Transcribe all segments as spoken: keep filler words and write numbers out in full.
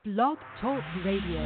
Blog Talk Radio.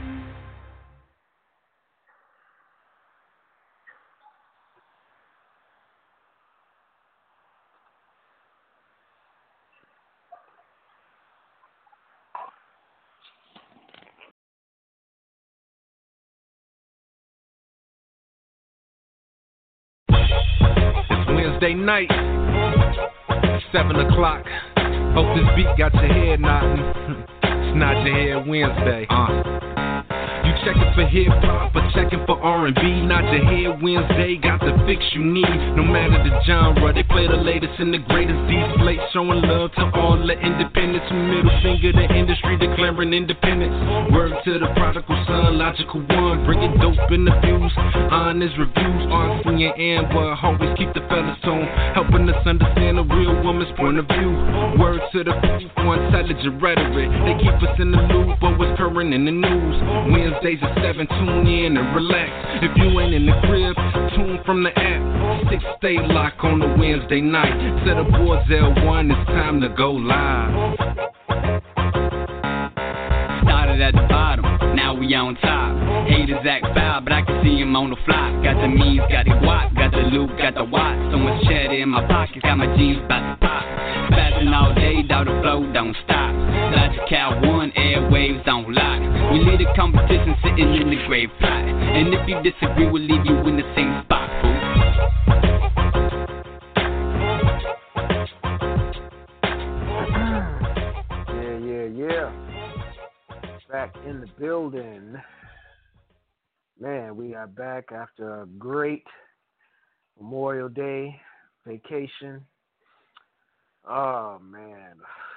Wednesday night, seven o'clock. Hope this beat got your head nodding. It's not your head Wednesday. Uh. You checking for hip hop or checking for R and B? Not your head Wednesday, got the fix you need. No matter the genre, they play the latest and the greatest. These slates showing love to all the independents. Middle finger to industry declaring independence. Word to the prodigal son, logical one. Bringing dope in the views, honest reviews. R C and Amber always keep the fellas on, helping us understand a real woman's point of view. Word to the people, intelligent rhetoric. They keep us in the loop of what's current in the news. Wednesdays at seven, tune in and relax. If you ain't in the crib, tune from the app. Six stay lock on the Wednesday night. Set up boards L one, it's time to go live. Started at the bottom, now we on top. Haters act foul, but I can see him on the flop. Got the means, got the guap, got the loot, got the watch. So much cheddar in my pockets, got my jeans about to pop. Spazzing all day, dog, the flow don't stop. Logical one, airwaves on lock. We lead the competition sitting in the grave plot. And if you disagree, we'll leave you in the same spot, fool. Yeah, yeah, yeah. Back in the building. Man, we are back after a great Memorial Day vacation. Oh, man.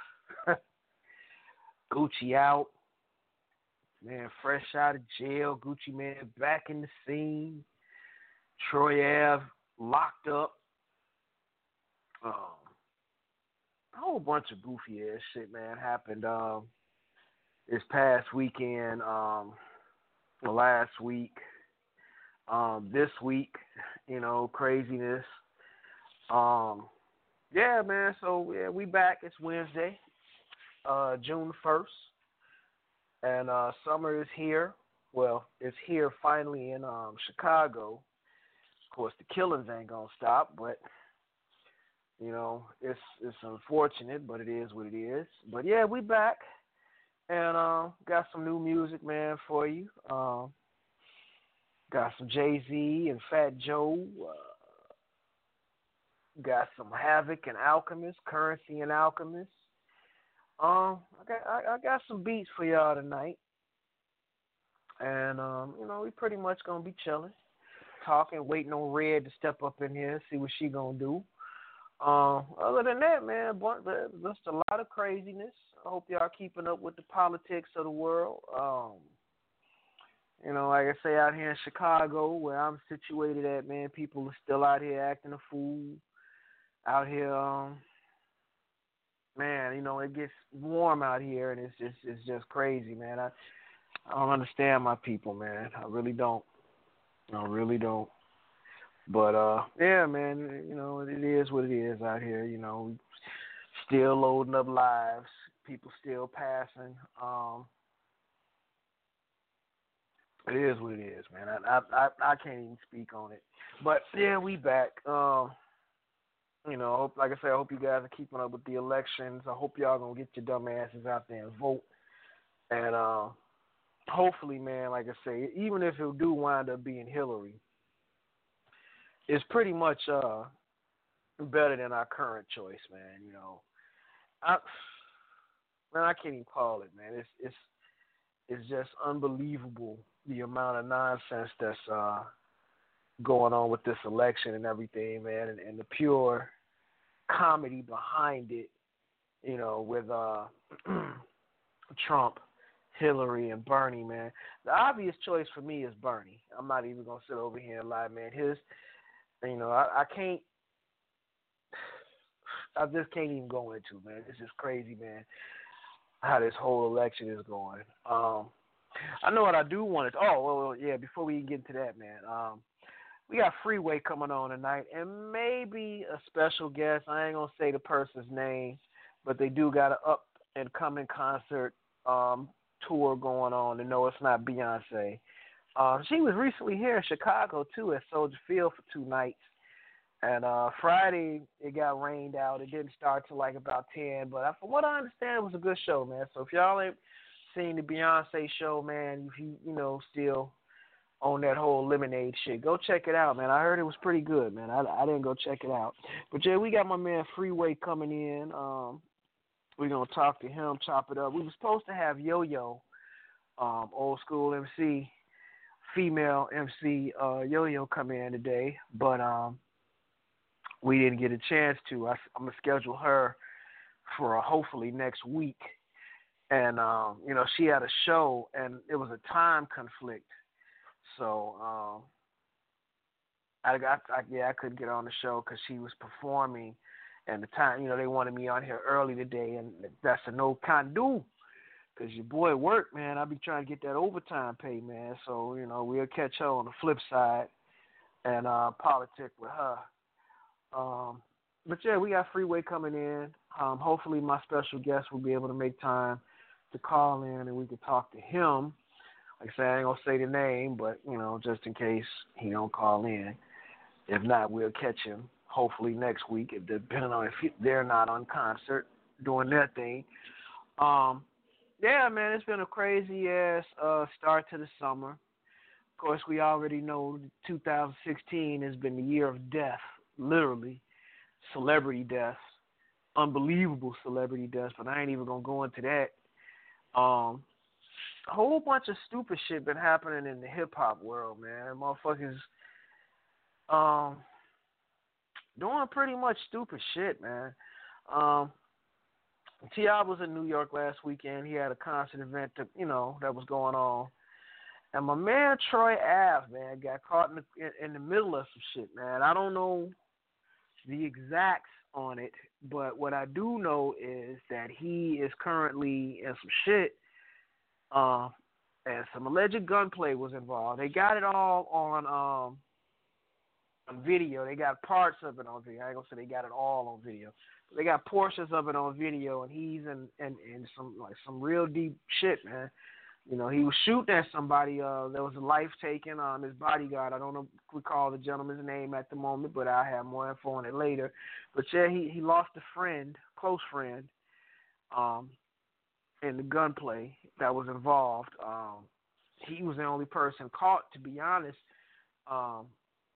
Gucci out. Man, fresh out of jail. Gucci Man back in the scene. Troy Ave locked up. Um, a whole bunch of goofy ass shit, man, happened um, this past weekend, um, last week, um, this week, you know, craziness. Um, yeah, man, so yeah, we back. It's Wednesday, uh, June first. And uh, summer is here. Well, it's here finally in um, Chicago. Of course, the killings ain't gonna stop, but you know, it's it's unfortunate, but it is what it is. But yeah, we back, and uh, got some new music, man, for you. Um, got some Jay-Z and Fat Joe. Uh, got some Havoc and Alchemist, Currency and Alchemist. Um, I got I, I got some beats for y'all tonight, and um, you know, we pretty much gonna be chilling, talking, waiting on Red to step up in here, see what she gonna do. Um, other than that, man, just a lot of craziness. I hope y'all keeping up with the politics of the world. Um, you know, like I say, out here in Chicago, where I'm situated at, man, people are still out here acting a fool. Out here, um. Man, you know, it gets warm out here, and it's just it's just crazy, man. I I don't understand my people, man. I really don't. I really don't. But uh, yeah, man, you know, it is what it is out here. You know, we still loading up lives. People still passing. Um, it is what it is, man. I I I, I can't even speak on it. But yeah, we back. Um. You know, hope, like I said, I hope you guys are keeping up with the elections. I hope y'all gonna get your dumb asses out there and vote. And uh, hopefully, man, like I say, even if it do wind up being Hillary, it's pretty much uh, better than our current choice, man. You know, I, man, I can't even call it, man. It's it's it's just unbelievable the amount of nonsense that's uh, going on with this election and everything, man, and, and the pure comedy behind it, you know, with uh, Trump, Hillary, and Bernie, man. The obvious choice for me is Bernie. I'm not even going to sit over here and lie, man. His, you know, I, I can't, I just can't even go into, man. It's just crazy, man, how this whole election is going. Um, I know what I do want to, oh, well, well, yeah, before we get into that, man, um, we got Freeway coming on tonight, and maybe a special guest. I ain't going to say the person's name, but they do got an up-and-coming concert um, tour going on to know it's not Beyonce. Uh, she was recently here in Chicago too at Soldier Field for two nights. And uh, Friday it got rained out. It didn't start till like about ten, but from what I understand, it was a good show, man. So if y'all ain't seen the Beyonce show, man, if you you know still on that whole Lemonade shit, go check it out, man. I heard it was pretty good, man. I, I didn't go check it out, but yeah, we got my man Freeway coming in. Um, we're gonna talk to him, chop it up. We were supposed to have Yo Yo, um, old school M C, female M C, uh, Yo Yo come in today, but um. we didn't get a chance to. I, I'm going to schedule her for uh, hopefully next week. And, um, you know, she had a show, and it was a time conflict. So, um, I got, I, yeah, I couldn't get on the show because she was performing. And the time, you know, they wanted me on here early today, and that's a no can do. Because your boy work, man. I be trying to get that overtime pay, man. So, you know, we'll catch her on the flip side and uh, politic with her. Um, but yeah, we got Freeway coming in. Um, hopefully my special guest will be able to make time to call in and we can talk to him. Like I said, I ain't gonna say the name, but you know, just in case he don't call in. If not, we'll catch him hopefully next week, if depending on if they're not on concert doing their thing. Um, yeah, man, it's been a crazy ass uh, start to the summer. Of course, we already know two thousand sixteen has been the year of death. Literally, celebrity deaths, unbelievable celebrity deaths, but I ain't even gonna go into that. Um, a whole bunch of stupid shit been happening in the hip hop world, man. Motherfuckers, um, doing pretty much stupid shit, man. Um, T I was in New York last weekend. He had a concert event, to, you know, that was going on. And my man Troy Ave, man, got caught in the, in, in the middle of some shit, man. I don't know the exacts on it, but what I do know is that he is currently in some shit, uh, and some alleged gunplay was involved. They got it all on um, on video. They got parts of it on video. I ain't gonna say they got it all on video. But they got portions of it on video, and he's in, in, in some like some real deep shit, man. You know, he was shooting at somebody. Uh, there was a life taken on his bodyguard. I don't know, recall the gentleman's name at the moment, but I'll have more info on it later. But yeah, he, he lost a friend, close friend, um, in the gunplay that was involved. Um, he was the only person caught, to be honest, um,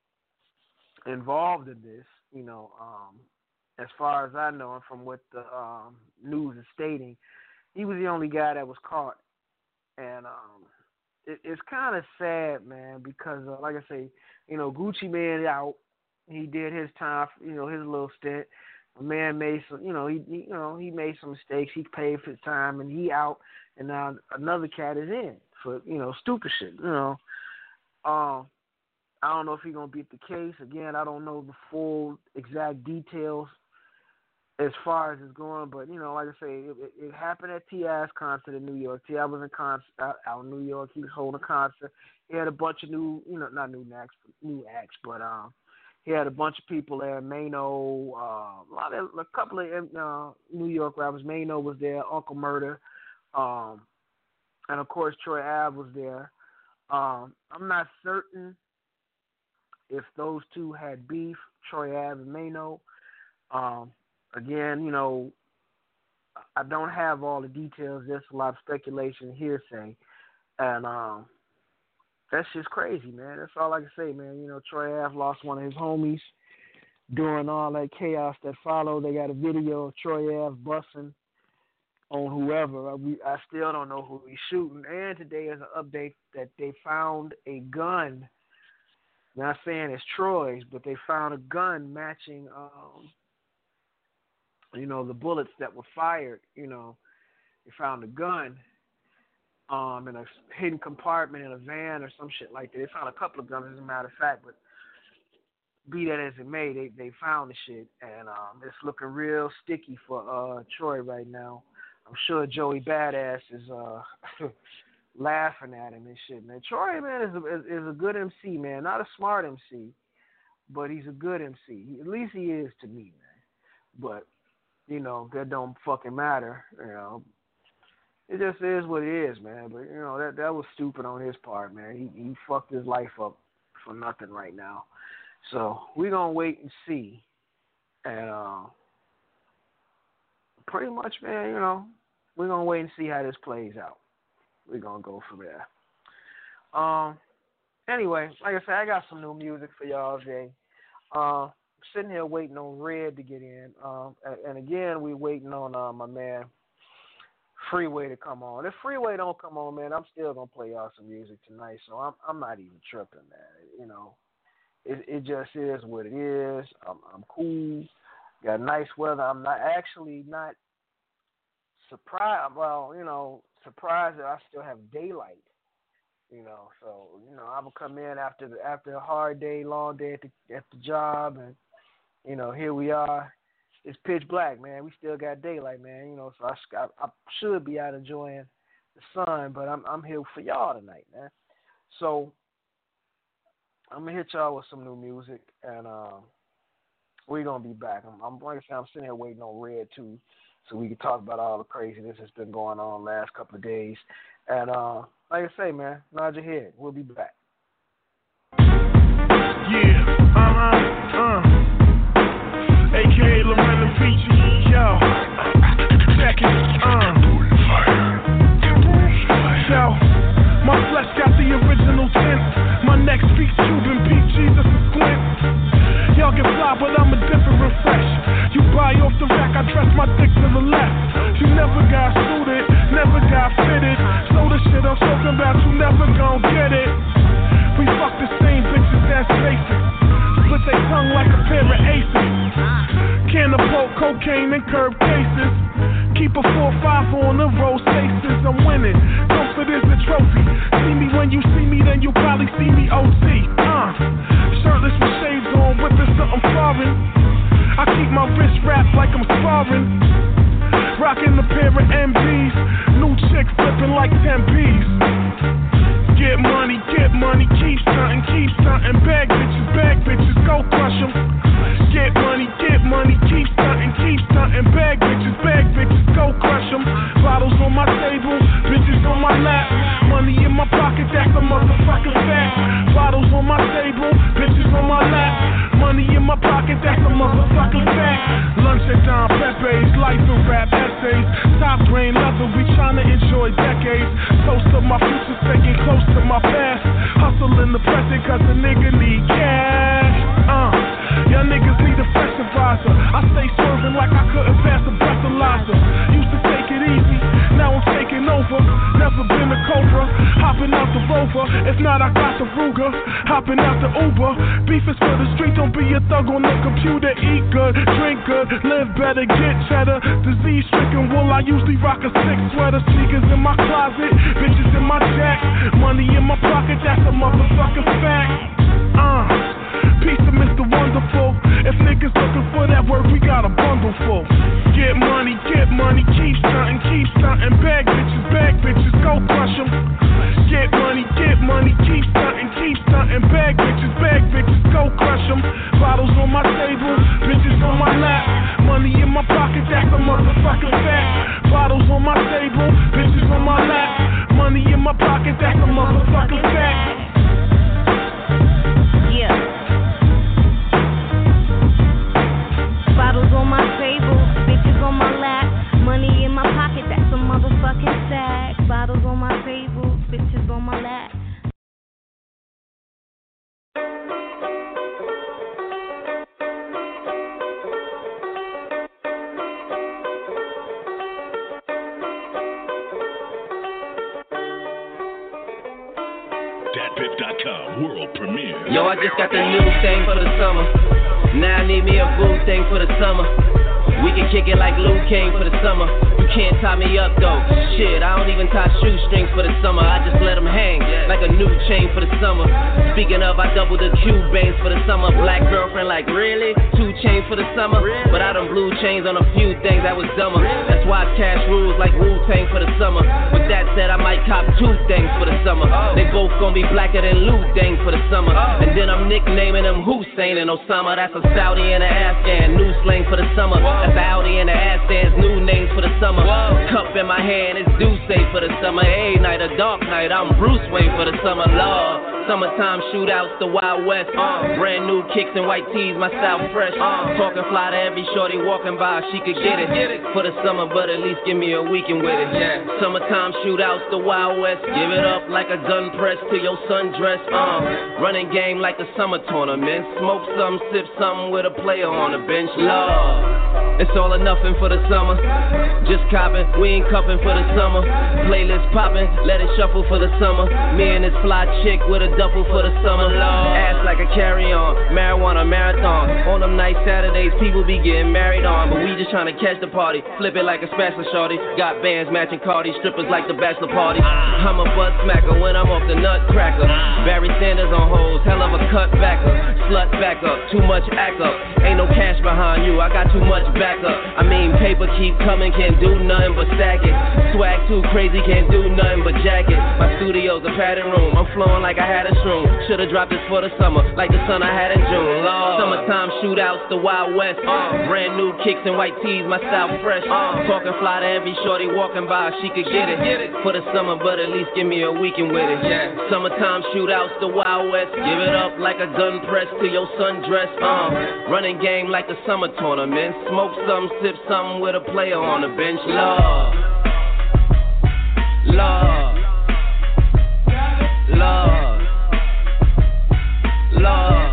involved in this. You know, um, as far as I know, and from what the um, news is stating, he was the only guy that was caught. And um, it, it's kind of sad, man, because, uh, like I say, you know, Gucci Mane out. He did his time, you know, his little stint. A man made some, you know, he, he, you know, he made some mistakes. He paid for his time, and he out. And now another cat is in for, you know, stupid shit. You know, um, I don't know if he's gonna beat the case. Again, I don't know the full exact details as far as it's going, but, you know, like I say, it, it, it happened at T I's concert in New York. T I was in concert out, out in New York. He was holding a concert. He had a bunch of new, you know, not new acts, new acts, but um, he had a bunch of people there. Mano, uh, a, lot of, a couple of uh, New York rappers. Mano was there. Uncle Murder, um, and of course Troy Ave was there. Um, I'm not certain if those two had beef, Troy Ave and Mano. Um, Again, you know, I don't have all the details. There's a lot of speculation, hearsay, and um, that's just crazy, man. That's all I can say, man. You know, Troy Ave lost one of his homies during all that chaos that followed. They got a video of Troy Ave busting on whoever. We, I still don't know who he's shooting. And today is an update that they found a gun. Not saying it's Troy's, but they found a gun matching um, you know, the bullets that were fired. You know, they found a gun um, in a hidden compartment in a van or some shit like that. They found a couple of guns, as a matter of fact, but be that as it may, they, they found the shit, and um, it's looking real sticky for uh, Troy right now. I'm sure Joey Badass is uh, laughing at him and shit, man. Troy, man, is a, is, is a good M C, man. Not a smart M C, but he's a good M C. He, at least he is to me, man. But you know, that don't fucking matter, you know. it just is what it is, man. But you know that that was stupid on his part, man. He he fucked his life up for nothing right now. So we're gonna wait and see, and uh, pretty much, man, you know, we're gonna wait and see how this plays out. We're gonna go from there. Um. Anyway, like I said, I got some new music for y'all today. Uh, I'm sitting here waiting on Red to get in, um, and, and again, we're waiting on uh, my man Freeway to come on. If Freeway don't come on, man, I'm still gonna play y'all some music tonight. So I'm I'm not even tripping, man. You know, it it just is what it is. I'm I'm cool. Got nice weather. I'm not actually not surprised. Well, you know, surprised that I still have daylight. You know, so you know, I'm gonna come in after the after a hard day, long day at the at the job, and you know, here we are. It's pitch black, man. We still got daylight, man. You know, so I, I, I should be out enjoying the sun, but I'm I'm here for y'all tonight, man. So I'm gonna hit y'all with some new music, and uh, we're gonna be back. I'm, I'm like I said, I'm sitting here waiting on Red too, so we can talk about all the craziness that's been going on the last couple of days. And uh, like I say, man, nod your head. We'll be back. Yeah, uh-huh, uh. A K A Lorena Peachy, yo. Check it, uh. Yo, my flesh got the original tint. My neck speaks Cuban Pete, Jesus is Clint. Y'all get fly, but I'm a different refresh. You buy off the rack, I dress my dick to the left. You never got suited, never got fitted. So the shit I'm talking about, you never gon' get it. We fuck the same bitches, that's basic. Split they tongue like a pair of aces. Can of poke, cocaine and curb cases. Keep a four five on the road faces. I'm winning, comfort is a trophy. See me when you see me, then you probably see me O T. Uh, shirtless with shades on, whipping something foreign. I keep my wrist wrapped like I'm sparring. Rocking a pair of M Bs. New chick flipping like ten P's. Get money, get money, keep stunting, keep stunting. Bag bitches, bag bitches, go crush them. Get money, get money, keep stunting, keep stunting. Bag bitches, bag bitches, go crush them. Bottles on my table, bitches on my lap. Money in my pocket, that's a motherfucking fact. Bottles on my table, bitches on my lap. Money in my pocket, that's a motherfucking fact. Lunch at Don Pepe's, life and rap essays. Top grain leather, we tryna enjoy decades. Toast to my future, staying close to my past. Hustle in the present, cause a nigga need cash. Uh, y'all niggas need a fresh advisor. I stay swerving like I couldn't pass a breathalyzer. Used to take it easy, now I'm taking over. Never been a Cobra, hopping out the Rover. If not, I got the Ruger, hopping out the Uber. Beef is for the street, don't be a thug on the computer. Eat good, drink good, live better, get cheddar. Disease stricken wool, I usually rock a six sweater. Sneakers in my closet, bitches in my jack. Money in my pocket, that's a motherfucking fact. Uh, peace to Mister Wonderful. If niggas looking for that work, we got a bundle full. Get money, get money, keep stunting, keep stunting. Bag bitches, bag bitches, go crush them. Get money, get money, keep stunting, keep stunting. Bag bitches, bag bitches, go crush them. Bottles on my table, bitches on my lap. Money in my pocket, that's a motherfucking fact. Bottles on my table, bitches on my lap. Money in my pocket, that's a motherfucking fact. Yeah. Bottles on my table, bitches on my lap. Money in my pocket, that's a motherfucking sack. Bottles on my table, bitches on my lap. dat piff dot com world premiere. Yo, I just got the new thing for the summer. Now I need me a boo thing for the summer. We can kick it like Luke Kane for the summer. You can't tie me up though. Shit, I don't even tie shoestrings for the summer. I just let them hang like a new chain for the summer. Speaking of, I double the Cubans for the summer. Black girlfriend like, really? Two chains for the summer? But I done blue chains on a few things that was dumber. That's why it's cash rules like Wu-Tang for the summer. With that said, I might cop two things for the summer. summer. They both gonna be blacker than Lou Dang for the summer. And then I'm nicknaming them Hussein and Osama. That's a Saudi and an Afghan. New slang for the summer. That's a Audi and an Afghan's new names for the summer. Cup in my hand, it's Deuce for the summer. A night, a dark night, I'm Bruce Wayne for the summer. Love. Summertime shootouts, the Wild West. Uh, brand new kicks and white tees, my style fresh. Uh, Talking fly to every shorty walking by, she could get it. Get it for the summer, but at least give me a weekend with it. Yeah. Summertime shootouts, the Wild West. Give it up like a gun press to your sundress. Uh, running game like a summer tournament. Smoke some, sip something with a player on the bench. Love. It's all or nothing for the summer. Just copping, we ain't cupping for the summer. Playlist popping, let it shuffle for the summer. Me and this fly chick with a duffel for the summer. Ass like a carry-on, marijuana marathon. On them nice Saturdays, people be getting married on. But we just trying to catch the party, flip it like a spatula shorty. Got bands matching Cardi, strippers like the bachelor party. I'm a butt smacker when I'm off the nutcracker. Barry Sanders on hoes, hell of a cut backer. Slut back up, too much act up. Ain't no cash behind you, I got too much back up. I mean paper keep coming, can't do nothing but stack it. Swag too crazy, can't do nothing but jack it. My studio's a padded room, I'm flowing like I had a shroom. Should've dropped this for the summer, like the sun I had in June. Lord. Summertime shootouts, the Wild West. Uh, brand new kicks and white tees, my style fresh. Uh, Talking fly to every shorty walking by, she could get it. Get it for the summer, but at least give me a weekend with it. Yeah. Summertime shootouts, the Wild West. Give it up like a gun press to your sundress. Uh, running game like a summer tournament. Smoke some, sip something with a player on the bench. Love, love, love, love.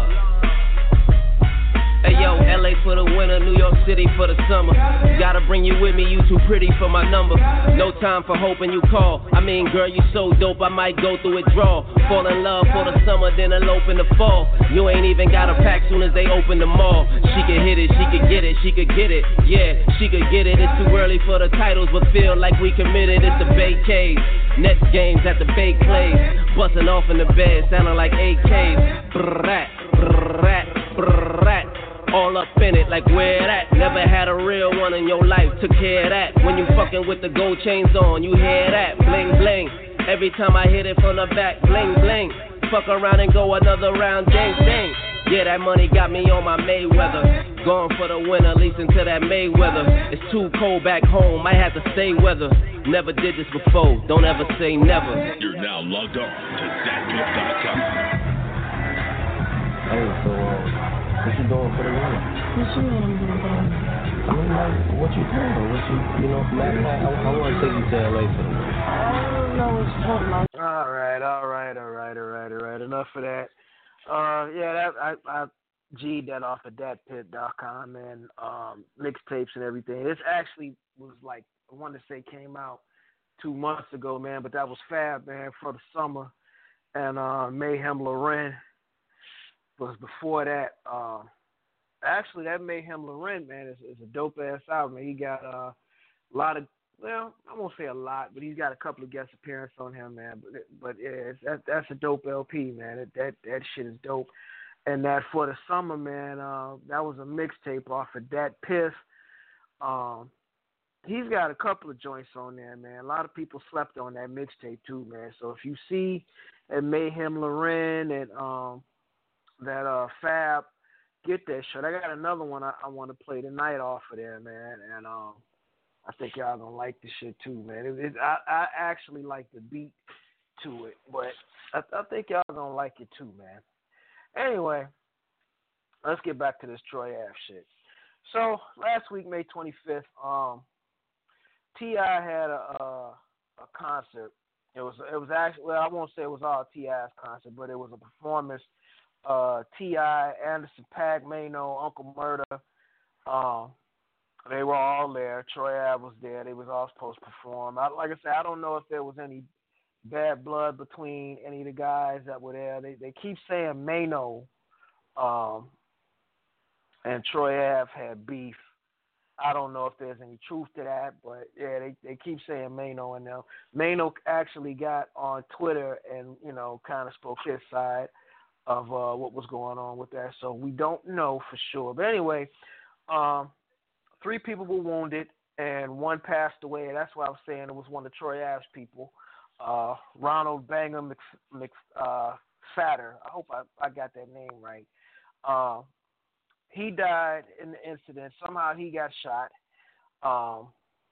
Hey yo, L A for the winter, New York City for the summer. Gotta bring you with me, you too pretty for my number. No time for hoping you call. I mean, girl, you so dope, I might go through withdrawal. Fall in love for the summer, then elope in the fall. You ain't even got a pack soon as they open the mall. She could hit it, she could get it, she could get it. Yeah, she could get it. It's too early for the titles, but feel like we committed. It's the Bay Caves. Next games at the Bay Clays. Busting off in the bed, sounding like A Ks. Brrrat, brrrat, brrrat. All up in it, like where that? Never had a real one in your life, took care of that. When you fucking with the gold chains on, you hear that? Bling, bling. Every time I hit it from the back, bling, bling. Fuck around and go another round, ding, ding. Yeah, that money got me on my Mayweather. Going for the winter, leasing to that Mayweather. It's too cold back home, might have to stay weather. Never did this before, don't ever say never. You're now logged on to that pip dot com. Hey, so, uh, what you doing for the winter? What you mean I'm doing for the winter? I mean, like, what you doing? What you, you know, matter of fact, I, I want to take you to L A for the winter. I don't know what's talking about. All right, all right, all right, all right, all right. Enough of that. Uh, yeah, that I I G'd that off of that pip dot com and um, mixtapes and everything. This actually was like, I want to say came out two months ago, man, but that was Fab, man, for the summer. And uh, Mayhem Lauren was before that. Uh, actually, that Mayhem Lauren, man, is, is a dope-ass album. He got uh, a lot of, well, I won't say a lot, but he's got a couple of guest appearances on him, man. But but yeah, it's, that, that's a dope L P, man. That, that that shit is dope. And that for the summer, man, uh, that was a mixtape off of Dat Piff. Um, he's got a couple of joints on there, man. A lot of people slept on that mixtape too, man. So if you see a Mayhem Lauren and um, that uh, Fab, get that shit. I got another one I, I want to play tonight off of there, man. And um, I think y'all gonna like this shit too, man. It, it, I, I actually like the beat to it, but I, I think y'all gonna like it too, man. Anyway, let's get back to this Troy Ave shit. So last week, May twenty-fifth, um, T I had a, a a concert. It was it was actually, well, I won't say it was all T I's concert, but it was a performance. Uh, T I, Anderson .Paak, Mano, Uncle Murder, um, they were all there. Troy Ave was there. They was all supposed to perform. I, like I said, I don't know if there was any bad blood between any of the guys that were there. They they keep saying Mano um, and Troy Ave had beef. I don't know if there's any truth to that, but yeah, they, they keep saying Mano and them. Mano actually got on Twitter and, you know, kind of spoke his side of uh, what was going on with that. So we don't know for sure. But anyway, um, three people were wounded and one passed away. That's why I was saying it was one of Troy Ave's people. uh, Ronald Banger Mc, Mc, uh, Fatter. I hope I, I got that name right. Uh, he died in the incident. Somehow he got shot. Um,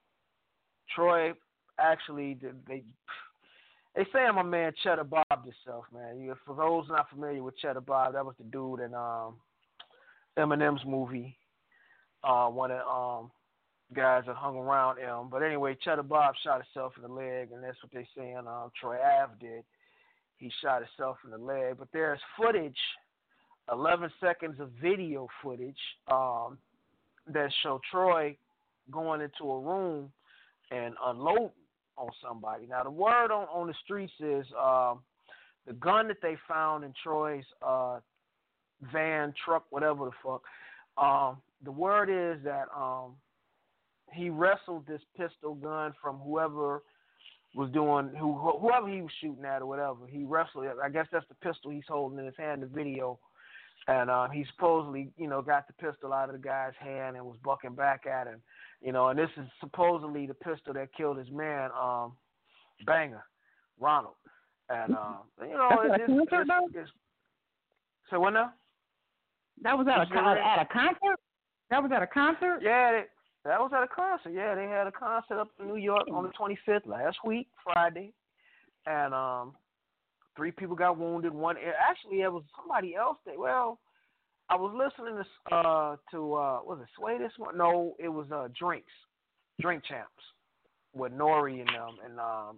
Troy actually, they they say my man Cheddar Bob himself, man. You, for those not familiar with Cheddar Bob, that was the dude in um, Eminem's movie. Uh, one of um, guys that hung around him. But anyway, Cheddar Bob shot himself in the leg, and that's what they saying um, Troy Ave did. He shot himself in the leg. But there's footage, eleven seconds of video footage um, that show Troy going into a room and unloading on somebody. Now, the word on, on the streets is um, the gun that they found in Troy's uh, van, truck, whatever the fuck, um, the word is that um, he wrestled this pistol gun from whoever was doing, who, whoever he was shooting at or whatever. He wrestled it. I guess that's the pistol he's holding in his hand in the video. And uh, he supposedly, you know, got the pistol out of the guy's hand and was bucking back at him. You know, and this is supposedly the pistol that killed his man, um, Banger, Ronald. And, um, you know, That's it's, it's, it's, it's, so what now? That was at a, con- at a concert? That was at a concert? Yeah, they, that was at a concert. Yeah, they had a concert up in New York on the twenty-fifth last week, Friday. And um, three people got wounded. One, actually, it was somebody else that, well, I was listening to, uh, to uh, was it Sway this one? No, it was uh, Drinks, Drink Champs with Nori and them. And um,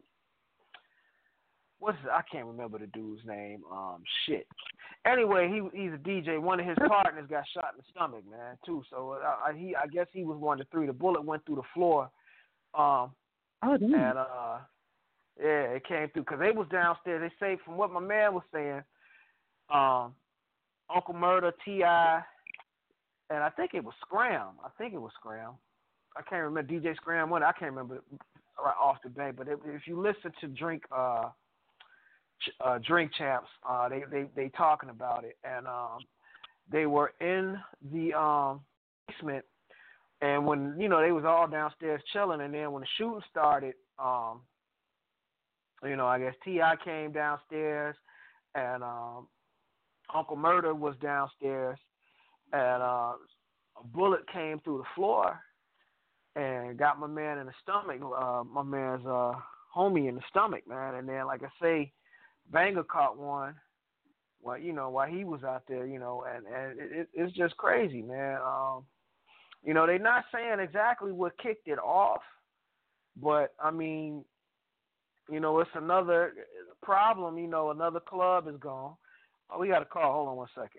what's it? I can't remember the dude's name. Um, shit. Anyway, he he's a D J. One of his partners got shot in the stomach, man, too. So uh, he, I guess he was one of the three. The bullet went through the floor. Um, oh, damn. And uh, yeah, it came through because they was downstairs. They say from what my man was saying, um, Uncle Murder, T I, and I think it was Scram. I think it was Scram. I can't remember D J Scram. What I can't remember right off the bat. But if, if you listen to Drink. Uh, Uh, Drink Champs, uh, they, they they talking about it, and um, they were in the um, basement, and when you know they was all downstairs chilling, and then when the shooting started, um, you know I guess T I came downstairs, and um, Uncle Murder was downstairs, and uh, a bullet came through the floor, and got my man in the stomach, uh, my man's uh, homie in the stomach, man, and then like I say. Banger caught one, well, you know, while he was out there, you know, and, and it, it's just crazy, man. Um, you know, they're not saying exactly what kicked it off, but, I mean, you know, it's another problem, you know, another club is gone. Oh, we got a call. Hold on one second.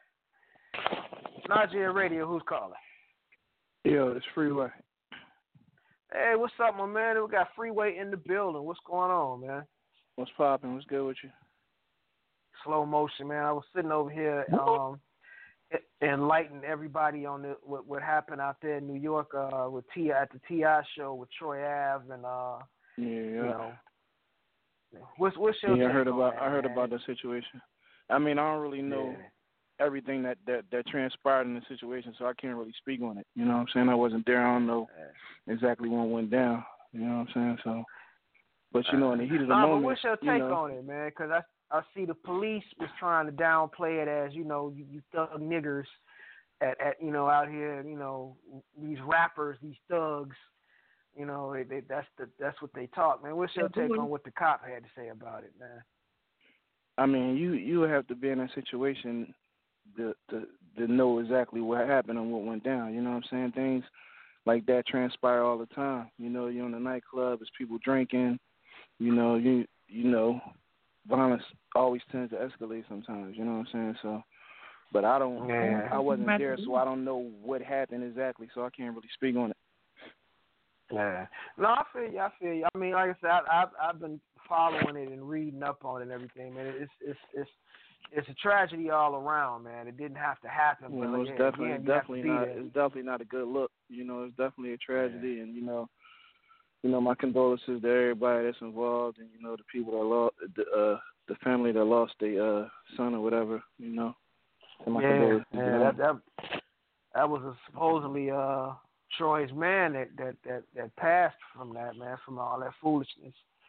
Nigeria Radio, who's calling? Yo, it's Freeway. Hey, what's up, my man? We got Freeway in the building. What's going on, man? What's poppin'? What's good with you? Slow motion, man. I was sitting over here, um, enlightening everybody on the, what, what happened out there in New York uh, with T at the T I show with Troy Ave and uh, yeah, you know. What's what's your yeah? I heard about that, I heard man? about the situation. I mean, I don't really know yeah. everything that, that that transpired in the situation, so I can't really speak on it. You know what I'm saying? I wasn't there. I don't know exactly what went down. You know what I'm saying? So. But, you know, in the heat of the nah, moment, but what's your take you know, on it, man? Because I, I see the police was trying to downplay it as, you know, you, you thug niggers at, at, you know, out here, you know, these rappers, these thugs, you know, they, they, that's the that's what they talk, man. What's your take on what the cop had to say about it, man? I mean, you you have to be in a situation to, to, to know exactly what happened and what went down. You know what I'm saying? Things like that transpire all the time. You know, you're in a nightclub, there's people drinking. You know, you you know, violence always tends to escalate sometimes. You know what I'm saying? So, but I don't, yeah. I wasn't there, so I don't know what happened exactly. So I can't really speak on it. Yeah, no, I feel you. I feel you. I mean, like I said, I, I've I've been following it and reading up on it and everything, man. It's it's it's it's a tragedy all around, man. It didn't have to happen. Well, but it's again, definitely again, definitely not. It's definitely not a good look. You know, it's definitely a tragedy, yeah. and you know. You know, my condolences to everybody that's involved, and you know the people that lost, the uh, the family that lost their uh, son or whatever. You know, and my yeah, condolences. yeah, you know? that, that that was a supposedly uh, Troy's man that, that, that, that passed from that, man, from all that foolishness.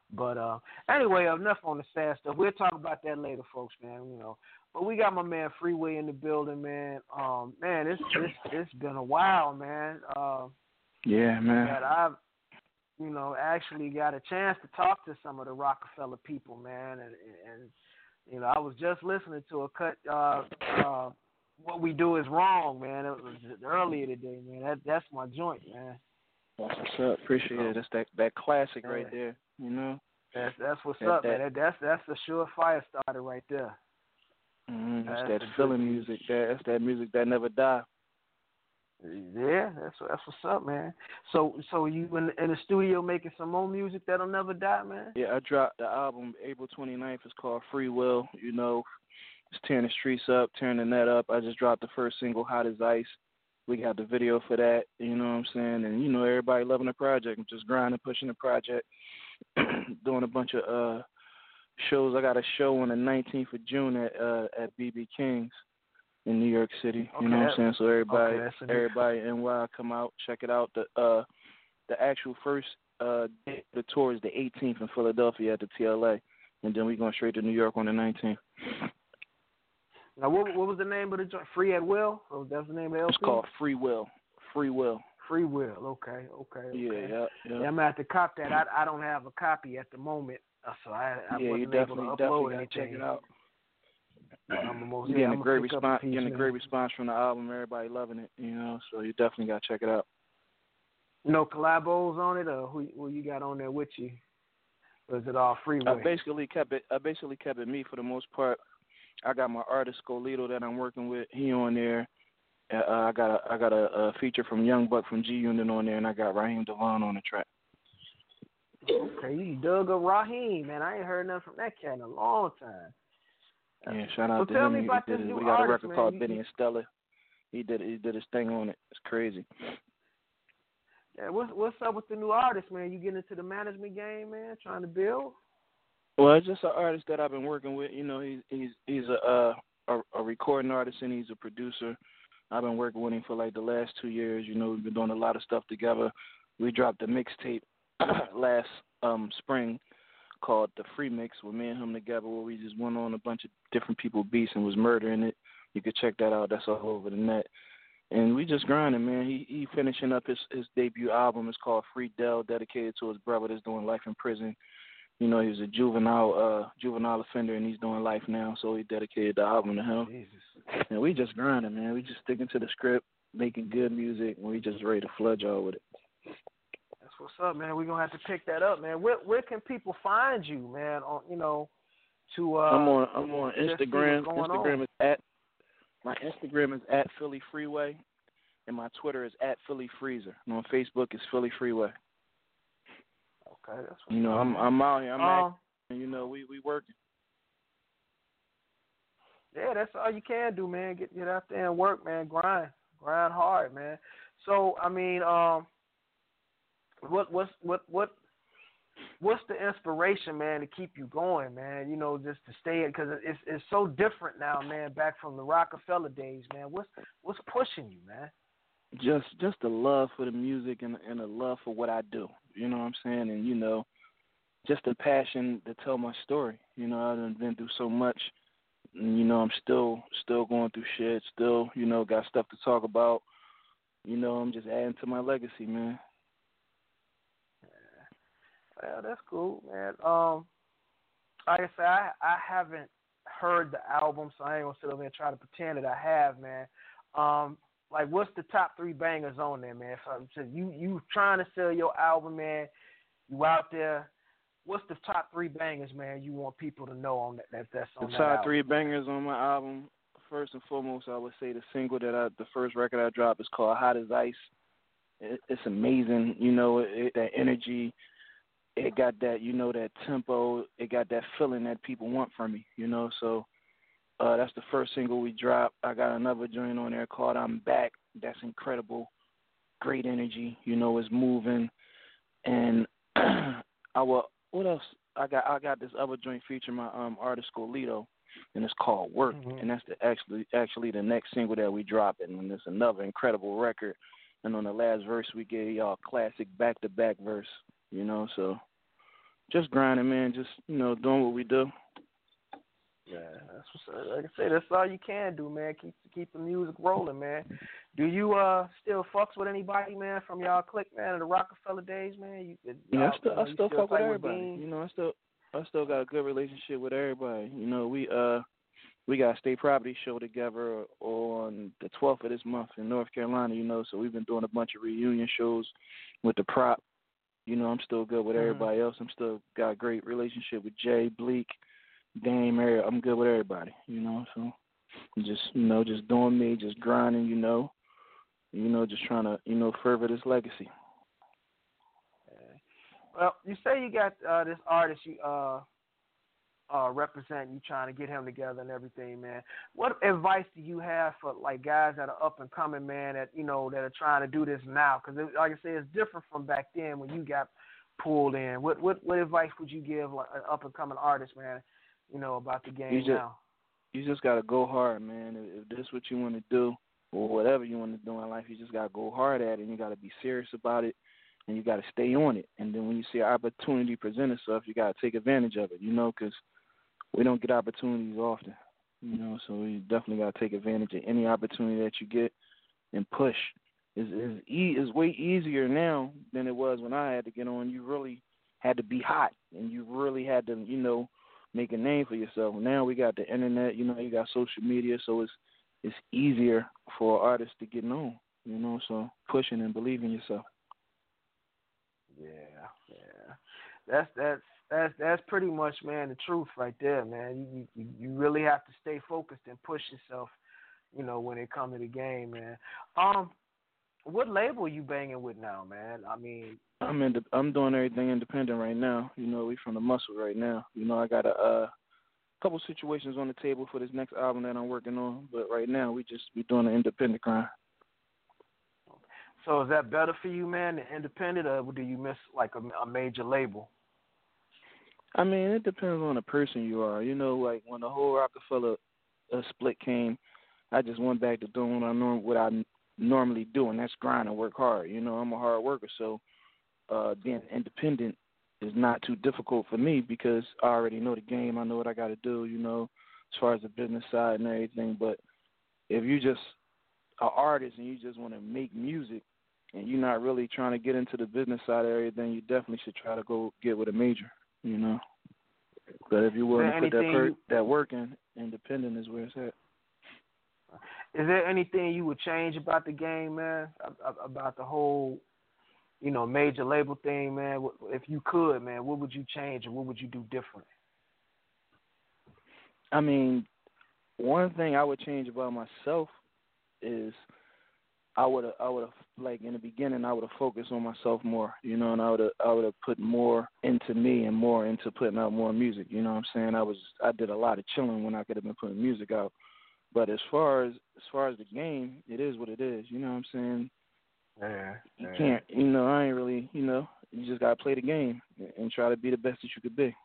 But uh, anyway, enough on the sad stuff. We'll talk about that later, folks, man. You know, but we got my man Freeway in the building, man. Um, man, it's it's it's been a while, man. Uh, yeah, man. That I've, you know, actually got a chance to talk to some of the Rockefeller people, man, and and you know, I was just listening to a cut. Uh, uh, what we do is wrong, man. It was earlier today, man. That that's my joint, man. That's what's up. Appreciate it. That's that that classic yeah. right there. You know. That's that's what's that, up, that, man. That, that's that's a surefire starter right there. Mm, that's, that's that feeling music. That that's that music that never die. Yeah, that's that's what's up, man. So so you in, in the studio making some more music that'll never die, man? Yeah, I dropped the album April twenty-ninth. It's called Free Will. You know, it's tearing the streets up, tearing the net up. I just dropped the first single, Hot as Ice. We got the video for that, you know what I'm saying? And, you know, everybody loving the project. I'm just grinding, pushing the project, doing a bunch of uh, shows. I got a show on the nineteenth of June at uh, at B B King's in New York City. You okay. know what I'm saying? So everybody, okay, everybody in N Y, come out, check it out. The uh, the actual first uh, day of the tour is the eighteenth in Philadelphia at the T L A. And then we're going straight to New York on the nineteenth. Now, what, what was the name of the joint? Free at Will? Oh, that's the name of the L P? It's called Free Will. Free Will. Free Will. Okay, okay, okay. Yeah, yeah, yeah. yeah I'm going to have to cop that. I, I don't have a copy at the moment, so I, I yeah, wasn't you able to upload anything. Check it out. I'm most, You're yeah, getting a great response. Piece, getting a man. great response from the album. Everybody loving it, you know. So you definitely got to check it out. No collabos on it, or who, who you got on there with you? Or is it all Freeway? I basically kept it. I basically kept it me for the most part. I got my artist Scolito that I'm working with. He on there. Uh, I got a I got a, a feature from Young Buck from G Unit on there, and I got Raheem Devon on the track. Okay, you dug up Raheem, man. I ain't heard nothing from that cat in a long time. Yeah, shout out so to tell him. Me He about did this it. new We got artist, a record man. called you, Benny and Stella. He did he did his thing on it. It's crazy. Yeah, what's what's up with the new artist, man? You getting into the management game, man? Trying to build? Well, it's just an artist that I've been working with. You know, he's he's he's a uh, a, a recording artist and he's a producer. I've been working with him for like the last two years. You know, we've been doing a lot of stuff together. We dropped a mixtape last um, spring called The Free Mix with me and him together, where we just went on a bunch of different people beats and was murdering it. You could check that out. That's all over the net. And we just grinding, man. He he finishing up his, his debut album. It's called Free Del, dedicated to his brother that's doing life in prison. You know, he was a juvenile uh, juvenile offender, and he's doing life now, so he dedicated the album to him. Jesus. And we just grinding, man. We just sticking to the script, making good music, and we just ready to flood y'all with it. That's what's up, man. We're going to have to pick that up, man. Where where can people find you, man, on, you know, to... Uh, I'm on I'm on Instagram. Instagram on. is at... My Instagram is at Philly Freeway, and my Twitter is at Philly Freezer. And on Facebook, it's Philly Freeway. Okay, that's what you know, I'm I'm out here. I'm um, acting, and you know, we we working. Yeah, that's all you can do, man. Get get out there and work, man. Grind, grind hard, man. So I mean, um, what what's what what what's the inspiration, man, to keep you going, man? You know, just to stay in, because it's it's so different now, man. Back from the Rockefeller days, man. What's what's pushing you, man? Just just the love for the music and and the love for what I do. You know what I'm saying? And, you know, just the passion to tell my story. You know, I've been through so much. And, you know, I'm still still going through shit. Still, you know, got stuff to talk about. You know, I'm just adding to my legacy, man. Yeah. Well, that's cool, man. Um, like I said, I, I haven't heard the album, so I ain't going to sit over here and try to pretend that I have, man. Um, Like, what's the top three bangers on there, man? So you you trying to sell your album, man. You out there. What's the top three bangers, man, you want people to know on that, that that's on the that top album? three bangers on my album, first and foremost, I would say the single that I, the first record I dropped is called Hot as Ice. It, it's amazing. You know, it, that energy. It got that, you know, that tempo. It got that feeling that people want from me, you know, so... Uh, that's the first single we dropped. I got another joint on there called I'm Back. That's incredible. Great energy. You know, it's moving. And I will, what else? I got I got this other joint featuring my um, artist Scolito, and it's called Work. Mm-hmm. And that's the actually actually the next single that we dropped. And it's another incredible record. And on the last verse, we gave y'all a classic back-to-back verse, you know, so just grinding, man. Just you know, doing what we do. Yeah, that's what's, like I said, that's all you can do, man. Keep keep the music rolling, man. Do you uh still fucks with anybody, man, from y'all clique, man, in the Rockefeller days, man? You, yeah, I still you know, I still, still fuck with fight everybody. Dean? You know, I still I still got a good relationship with everybody. You know, we uh we got a state property show together on the twelfth of this month in North Carolina. You know, so we've been doing a bunch of reunion shows with the prop. You know, I'm still good with mm-hmm. everybody else. I'm still got a great relationship with Jay, Bleak, Dame, area. I'm good with everybody, you know, so just, you know, just doing me, just grinding, you know, you know, just trying to, you know, further this legacy. Okay. Well, you say you got uh, this artist you uh, uh, represent, you trying to get him together and everything, man. What advice do you have for, like, guys that are up and coming, man, that, you know, that are trying to do this now? Because, like I say, it's different from back then when you got pulled in. What what, what advice would you give like, an up and coming artist, man, you know, about the game you just, now? You just got to go hard, man. If, if this is what you want to do or whatever you want to do in life, you just got to go hard at it, and you got to be serious about it, and you got to stay on it. And then when you see an opportunity present itself, you got to take advantage of it, you know, because we don't get opportunities often, you know, so you definitely got to take advantage of any opportunity that you get and push. It's, it's, e- it's way easier now than it was when I had to get on. You really had to be hot, and you really had to, you know, make a name for yourself. Now we got the internet, you know, you got social media, so it's it's easier for artists to get known, you know, so pushing and believing yourself. Yeah, yeah. That's that's that's that's pretty much, man, the truth right there, man. You you, you really have to stay focused and push yourself, you know, when it comes to the game, man. Um, what label are you banging with now, man? I mean, I'm in. I'm doing everything independent right now. You know, we from the muscle right now. You know, I got a uh, couple situations on the table for this next album that I'm working on, but right now we just we doing an independent grind. So is that better for you, man, the independent, or do you miss like a, a major label? I mean, it depends on the person you are. You know, like when the whole Rockefeller uh, split came, I just went back to doing what I norm- what I normally do, and that's grind and work hard. You know, I'm a hard worker, so uh, being independent is not too difficult for me because I already know the game. I know what I got to do, you know, as far as the business side and everything. But if you just an artist and you just want to make music and you're not really trying to get into the business side of everything, you definitely should try to go get with a major, you know. But if you're willing to put that, per- that work in, independent is where it's at. Is there anything you would change about the game, man, about the whole, you know, major label thing, man? If you could, man, what would you change or what would you do different? I mean, one thing I would change about myself is I would have, I would have, like in the beginning, I would have focused on myself more, you know, and I would have, I would have put more into me and more into putting out more music. You know what I'm saying? I was, I did a lot of chilling when I could have been putting music out. But as far as, as far as the game, it is what it is. You know what I'm saying? Yeah. You yeah. can't, you know, I ain't really, you know, you just got to play the game and try to be the best that you could be.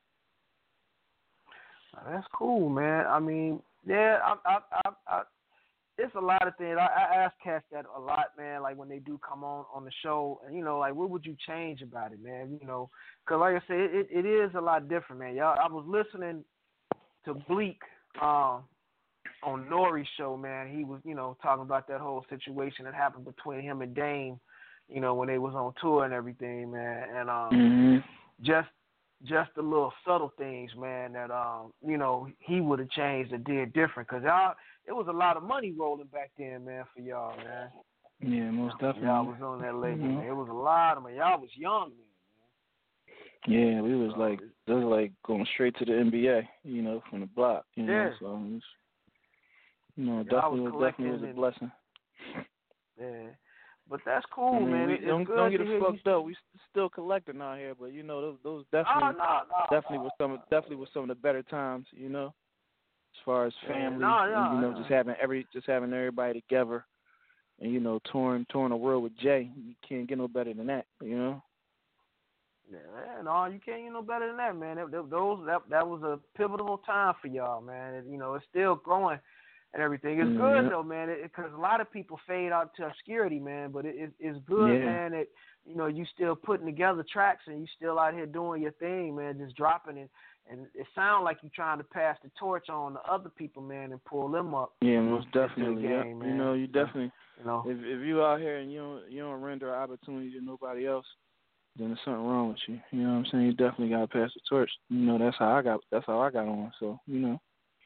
That's cool, man. I mean, yeah, I, I, I, I it's a lot of things. I, I ask cats that a lot, man, like when they do come on, on the show, and, you know, like, what would you change about it, man? You know, because like I said, it, it is a lot different, man. Y'all, I was listening to Bleak um, on Nori's show, man. He was, you know, talking about that whole situation that happened between him and Dame, you know, when they was on tour and everything, man. And um, mm-hmm. just just the little subtle things, man, that, um, you know, he would have changed or did different. Because y'all, it was a lot of money rolling back then, man, for y'all, man. Yeah, most definitely. Y'all was on that label, mm-hmm. man. It was a lot of money. Y'all was young, man. Yeah, we was like, it was like going straight to the N B A, you know, from the block, you know. Yeah. So, it was, you know, Y'all definitely was was, definitely was a blessing. Yeah. But that's cool, I mean, man. We, it's don't good don't get to it hear fucked you. up. We still collecting out here, but you know those those definitely oh, no, no, definitely no. was some definitely was some of the better times, you know, as far as family, no, no, and, you know, no. just having every just having everybody together, and you know, touring touring the world with Jay. You can't get no better than that, you know. Yeah, no, you can't get no better than that, man. That, that, those that that was a pivotal time for y'all, man. It, you know, it's still growing. and everything. It's mm-hmm. good though, man, because a lot of people fade out to obscurity, man. But it, it, it's good, yeah. man, that you know you still putting together tracks and you still out here doing your thing, man, just dropping it. And it sounds like you're trying to pass the torch on to other people, man, and pull them up. Yeah, most definitely. Game, yeah. man. You know, you definitely. You know, if if you out here and you don't you don't render opportunity to nobody else, then there's something wrong with you. You know what I'm saying? You definitely gotta pass the torch. You know, that's how I got. That's how I got on. So you know,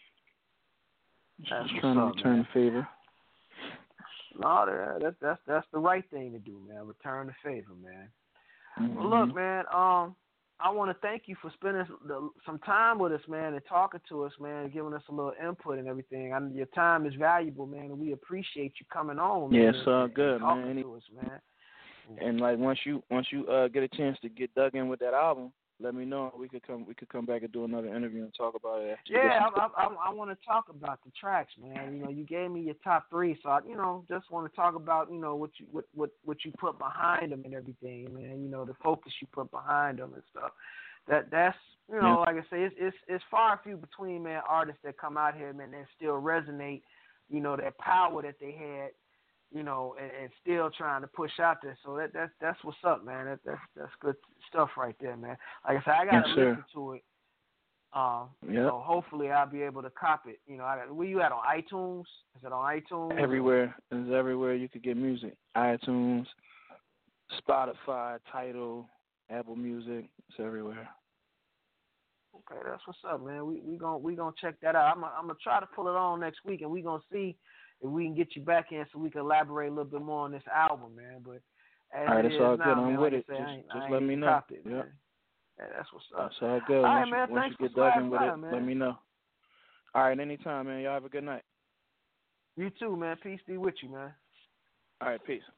that's just trying to up, return man. the favor. No, that's that's that's the right thing to do, man. Return the favor, man. Mm-hmm. Well, look, man. Um. I want to thank you for spending some time with us, man, and talking to us, man, and giving us a little input and everything. I mean, your time is valuable, man, and we appreciate you coming on. Yeah, man, it's all and, good, and talking man. to us, man. And like once you once you uh, get a chance to get dug in with that album, let me know. We could come we could come back and do another interview and talk about it. After yeah, I, I, I, I want to talk about the tracks, man. You know, you gave me your top three, so I, you know, just want to talk about you know what you what, what what you put behind them and everything, man. You know, the focus you put behind them and stuff. That that's you know, yeah. like I say, it's it's it's far and few between, man, artists that come out here, man, that still resonate, you know, that power that they had, you know, and, and still trying to push out there. So that that's that's what's up, man. That that's that's good stuff right there, man. Like I said, I gotta yes, listen to it. Um, yep. So hopefully I'll be able to cop it. You know, I, where you at on iTunes? Is it on iTunes? Everywhere. It's everywhere you could get music. iTunes, Spotify, Tidal, Apple Music. It's everywhere. Okay, that's what's up, man. We we gonna we gonna check that out. I'm I'm gonna try to pull it on next week, and we gonna see if we can get you back in so we can elaborate a little bit more on this album, man. But as all right, it it's is all now, good. man, I'm like with it. I say, Just, I ain't, just I let ain't me know. copped it, Yep. man. Yeah, that's what's up. That's all good. All right, once man. you, once Thanks you get for dug in with by, it, man. let me know. All right, anytime, man. Y'all have a good night. You too, man. Peace be with you, man. All right, peace.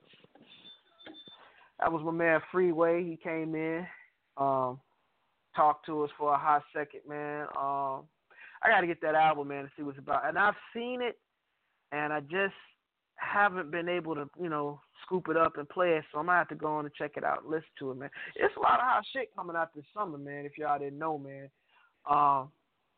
That was my man Freeway. He came in, um, talked to us for a hot second, man. Um, I got to get that album, man, to see what it's about. And I've seen it, and I just haven't been able to, you know, scoop it up and play it. So I'm going to have to go on and check it out and listen to it, man. It's a lot of hot shit coming out this summer, man, if y'all didn't know, man. Um,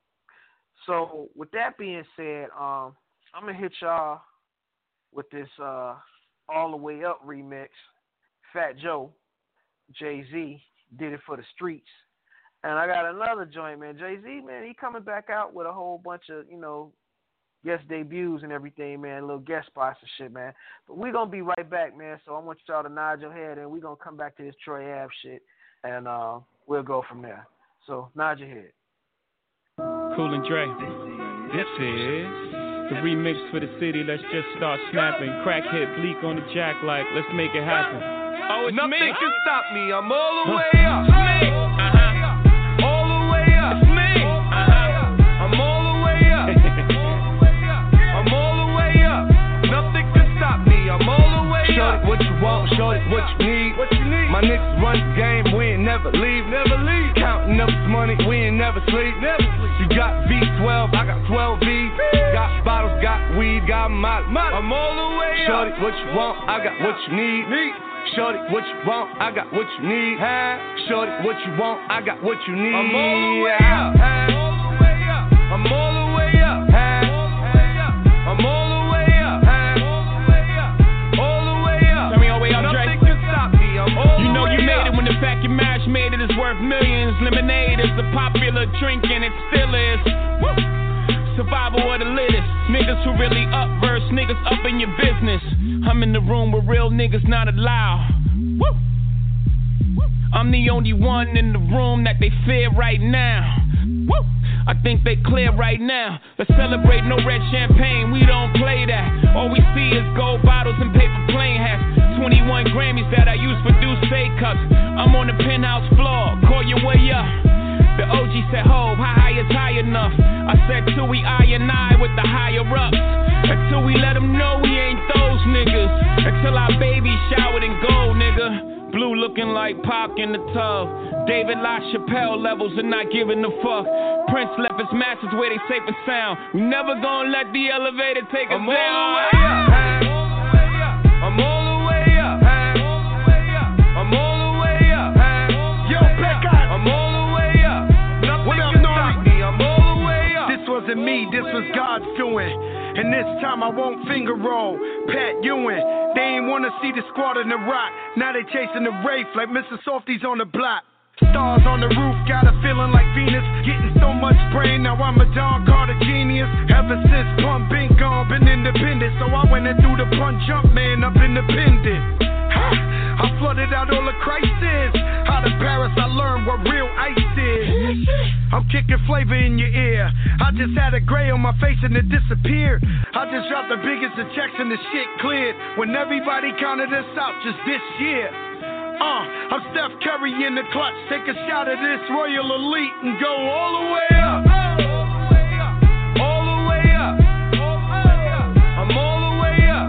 so with that being said, um, I'm going to hit y'all with this uh, All the Way Up remix. Fat Joe, Jay-Z, did it for the streets. And I got another joint, man. Jay-Z, man, he coming back out with a whole bunch of, you know, guest debuts and everything, man, little guest spots and shit, man. But we're going to be right back, man. So I want y'all to nod your head, and we're going to come back to this Troy Ave shit, and uh, we'll go from there. So nod your head. Cool and Dre. This is the remix for the city. Let's just start snapping. Crackhead Bleak on the jack like, let's make it happen. Oh, it's Nothing me. can stop me. I'm all the way up. It's me. Uh-huh. All the way up. It's me. Uh-huh. I'm all the way up. I'm all the way up. Nothing can stop me. I'm all the way up. Shorty, what you want? Shorty, what you need? What you need? My niggas run the game. We ain't never leave. Never leave. Counting up this money. We ain't never sleep. Never sleep. You got V twelve. I got twelve V. Got bottles. Got weed. Got molly. I'm all the way up. Shorty, what you want? I got what you need. Need. Shorty, what you want? I got what you need. Shorty, what you want? I got what you need. I'm all the way up. I'm all the way up. I'm all the way up. All the way up. Tell me all the way up, Dre. Nothing can stop me. I'm all You know the way you made up. it when the vacuum mash made it. It's worth millions. Lemonade is a popular drink and it still is. Woo. Survival of the littest. Niggas who really up verse niggas up in your business. I'm in the room with real niggas not allowed. Woo. I'm the only one in the room that they fear right now. Woo. I think they clear right now. Let's celebrate no red champagne. We don't play that. All we see is gold bottles and paper plane hats. twenty-one Grammys that I use for Douce cups. I'm on the penthouse floor. Call your way up. The O G said, ho, how high is high enough? I said, till we I and I with the higher ups. Until we let them know we ain't those niggas. Until our baby showered in gold, nigga. Blue looking like Pac in the tub. David LaChapelle levels and not giving a fuck. Prince left his masters where they safe and sound. We never gonna let the elevator take us I'm down. all the way up. I'm all the way up. I'm all the way up. Yo, Pekka. I'm all the way up. Nothing What up, can Nori? stop me. I'm all the way up. This wasn't me, this was God's doing. And this time I won't finger roll. Pat Ewing, they ain't wanna see the squad in the rock. Now they chasing the Wraith like Mister Softy's on the block. Stars on the roof, got a feeling like Venus. Getting so much brain, now I'm a Don Carter genius. Ever since Pump been gone, been independent. So I went and threw the punch jump man up independent. I flooded out all the crisis. Out of Paris, I learned what real ice is. I'm kicking flavor in your ear. I just had a gray on my face and it disappeared. I just dropped the biggest of checks and the shit cleared. When everybody counted us out just this year. Uh, I'm Steph Curry in the clutch. Take a shot at this Royal Elite and go all the way up. All the way up. I'm all the way up.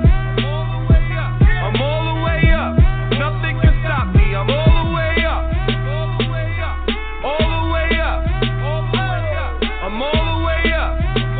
I'm all the way up. Nothing can stop me. I'm all the way up. All the way up. I'm all the way up.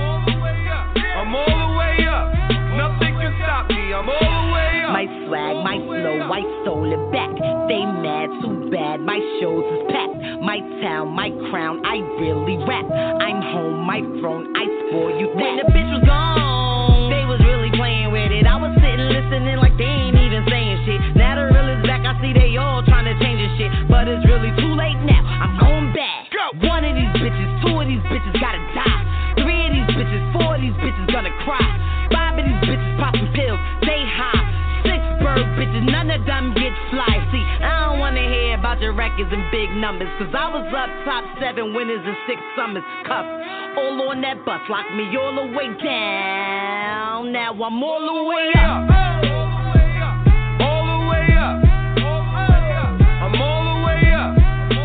I'm all the way up. Nothing can stop me. I'm all the way up. My swag, my flow, I stole it back. They mad, too bad, my shows is packed. My town, my crown, I really rap. I'm home, my throne, I spoil you that. When the bitch was gone, they was really playing with it. I was sitting listening like they ain't even saying shit. Now the real is back, I see they all trying to change this shit. But it's really too late now, I'm going back. Go. One of these bitches, two of these bitches gotta die. Three of these bitches, four of these bitches gonna cry. Five of these bitches popping pills, they high. Six bird bitches, none of them get fly. See, I don't wanna hear about your records and big numbers. Cause I was up top seven winners and six summers. Cuffs all on that bus, lock me all the way down. Now I'm all the way up. All the way up. I'm all the way up.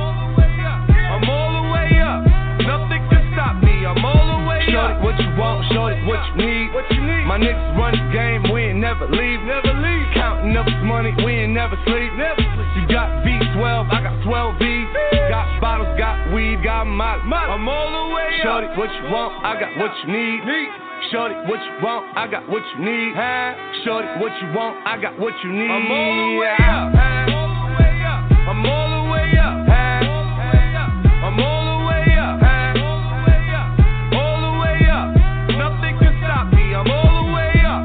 I'm all the way up. Nothing can stop me. I'm all the way up. Shorty, what you want? Shorty, what you need? What you need? My niggas run the game, we ain't never leave. Never leave. Counting up this money, we ain't never sleep. Never sleep. You got V twelve, I got twelve V's. Got bottles, got weed, got molly. I'm all the way up. Shorty, what you want? I got what you need. need. Shorty, what you want? I got what you need. Huh? Shorty, what you want? I got what you need. I'm all the way up. All the way up. I'm all the way up. I'm all the way up. All the way up. Nothing can stop me. I'm all the way up.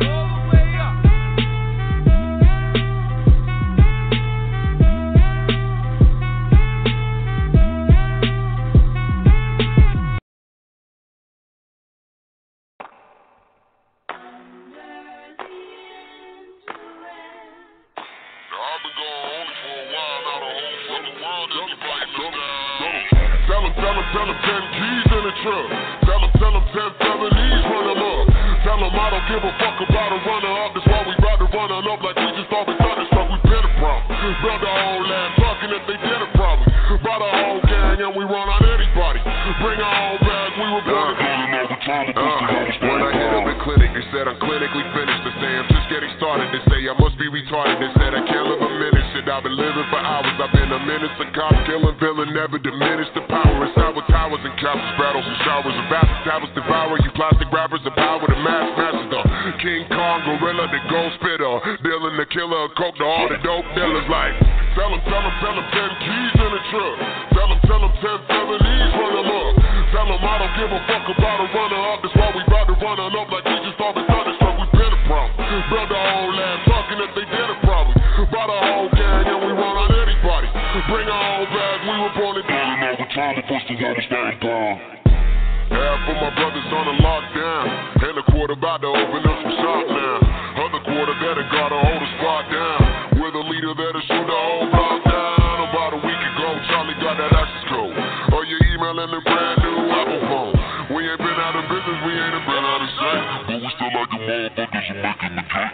Tell them, tell them, tell them ten G's in the truck. Tell them, tell them ten felonies, run them up. Tell them I don't give a fuck about a runner up. That's why we bout to run on up like we just always thunderstruck. We been a problem. Build our own land, talking if they did a problem. Brought our whole gang and we run on anybody. Bring our own bag, we were born to uh, when I hit up in clinic, they said I'm clinically finished. They say I'm just getting started. They say I must be retarded. They said I can't live a minute. Shit, I've been living for hours. I've been a menace, a cop, killing villain, never diminish the power. It's out with towers and castles, battles and showers of vast tablets devour you plastic rappers. The power to mass masses though. King Kong, gorilla, the gold spitter, dealing the killer, coke to all the dope dealers. Like tell them, tell them, tell them ten keys in the truck. Tell them, tell them ten felonies, run them up. Tell them I don't give a fuck about a runner up. That's why we bout to run on up like we just always thunderstruck. We been a problem. Build our own land, talking if they did a problem. Brought our whole gang and we run on anybody. Bring our own bag, we were born to do it over time before the world started down. Half of my brothers on the lockdown, and a quarter about to open up some shop now. Other quarter that gotta hold a spot down. We're the leader that'll shoot the whole block down. About a week ago, Charlie got that access code. Or your email and the brand new Apple phone. We ain't been out of business, we ain't been out of sight, but we still like the motherfuckers and making the cut.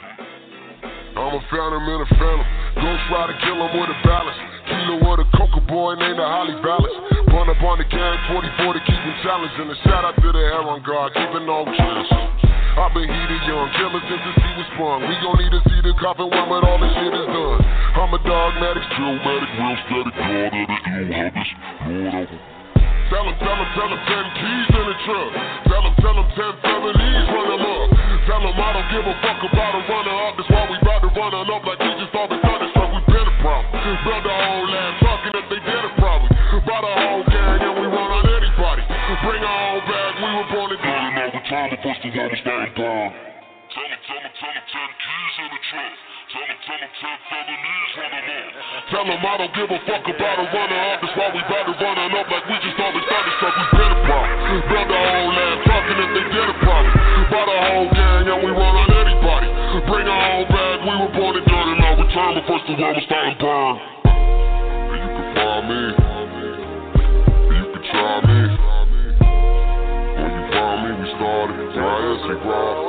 I'm a phantom in a phantom. Ghost rider, kill him with a balance. Kilo with a coca boy named the Holly Vallis. Run up on the gang, forty-four to keep him challenged. And a shout out to the Heron Guard, keeping on killers. I've been heated young, killer since the sea was sprung. We gon' need to see the coffin when but all the shit is done. I'm a dogmatic, drillmatic, real steady, Lord of the ill habits, Lord over. Tell them, tell them, tell them ten keys in the truck. Tell them, tell them ten felonies, run them up. Tell them I don't give a fuck about a runner up. That's why we bout to run on up like we just always thunderstruck. We been a problem. Build our own land, talking if they did a problem. Brought our whole gang and we run on anybody. Bring our own bag, we were born to do it over time time before the world was starting to burn. Tell him, tell him, tell him, ten keys in the trunk. Tell him, tell him, ten felonies, run them up. Tell him I don't give a fuck about a runner up. That's why we bout to run it up like we just always started stuff. We been a problem. Build our own land, talking if they did a problem. Bought a whole gang and we run on anybody. Bring our own bag, we were born in dirt and now return before the world was starting to burn. And you can find me. You can try me. When you find me, we started. Y S C Rob.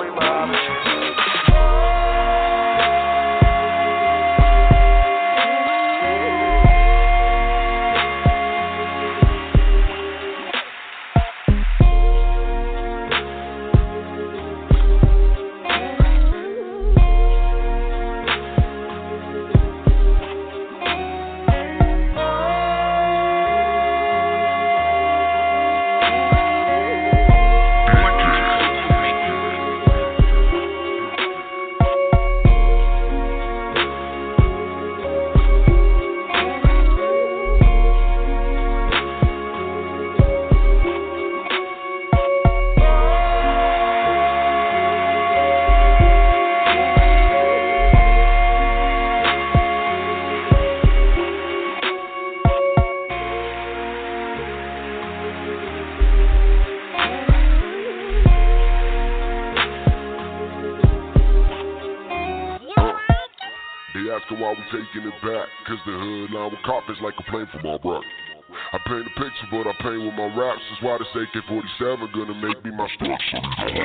Why we taking it back? Cause the hood line with cop is like a plane from our rock. I paint a picture, but I paint with my raps. That's why this A K forty-seven gonna make me my structure.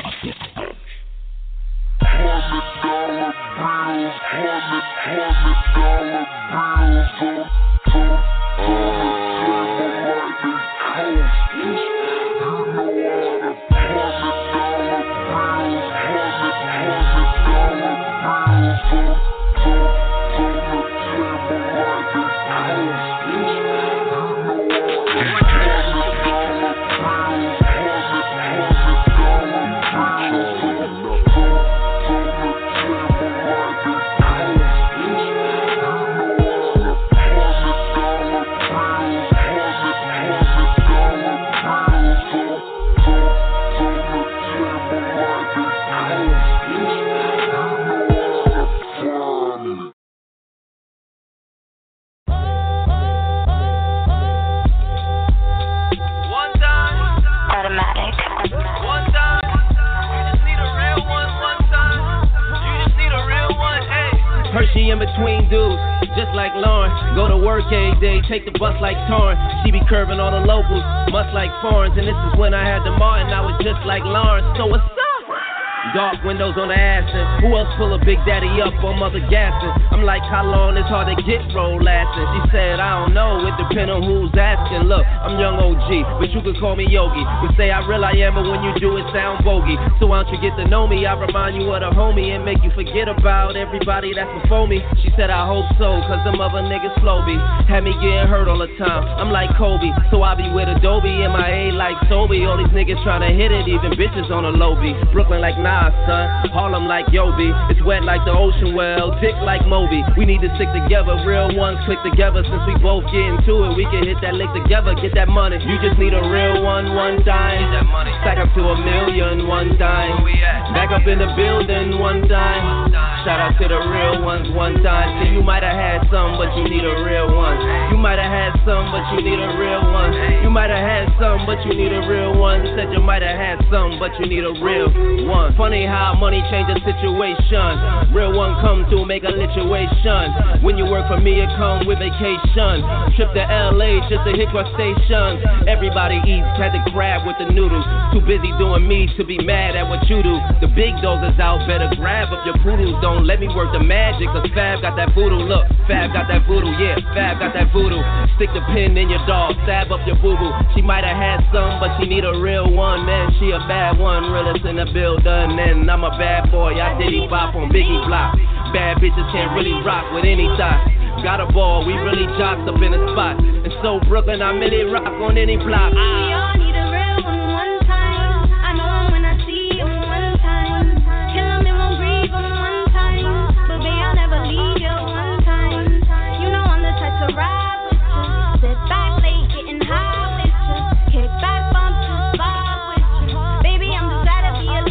Hundred dollar bills, hundred, hundred dollar bills on, on, on the table like they coasters. You know how to hundred dollar bills, hundred, hundred dollar bills on, on. Take the bus like Torrance, she be curving all the locals, much like foreigns. And this is when I had the Martin, I was just like Lawrence. So what's up? Dark windows on the Aston. Who else pull a Big Daddy up on mother gassing? I'm like, how long it's hard to get roll lasting? She said, I don't know, it depend on who's asking. Look, I'm young O G, but you could call me Yogi. We say I real I am, but when you do it sound bogey. So why don't you get to know me? I remind you of the homie and make you forget about everybody that's before me. She said, I hope so, cause them other niggas slow be. Had me getting hurt all the time. I'm like Kobe, so I be with Adobe, M I A like Sobe. All these niggas tryna hit it, even bitches on a low B. Brooklyn like Nas, son. Harlem like Yobi. It's wet like the ocean well, dick like Moby. We need to stick together, real ones click together. Since we both get into it, we can hit that lick together, get that money. You just need a real one, one dime. Stack up to a million, one dime. Back up in the building, one dime. Shout out to the real ones, one dime. So you might have had some, but you need a real one. You might have had some, but you need a real one. You might have had some, but you need a real one. Said you might have had some, but you need a real one. Funny how money change a situation. Real one come through, make a lituation. When you work for me, it come with vacation. Trip to L A just to hit our station. Everybody eats, had to grab with the noodles. Too busy doing me to be mad at what you do. The big dogs is out, better grab up your poodles. Don't let me work the magic, cause Fab got that voodoo. Look, Fab got that voodoo, yeah, Fab got that voodoo. Stick the pin in your dog, stab up your boo-boo. She might have had some, but she need a real one. Man, she a bad one, realest in the building. And I'm a bad boy, I diddy bop on Biggie Block. Bad bitches can't really rock with any thought. Got a ball, we really jocks up in the spot. And so Brooklyn, I'm in it, rock on any block. We all need a real one one time. I know him when I see him one time. Kill him and won't breathe him one time. But babe, I'll never leave you one time. You know I'm the type to ride with you. Sit back late, getting high with you. Kick back, bump to spot with you. Baby, I'm just glad to be alive.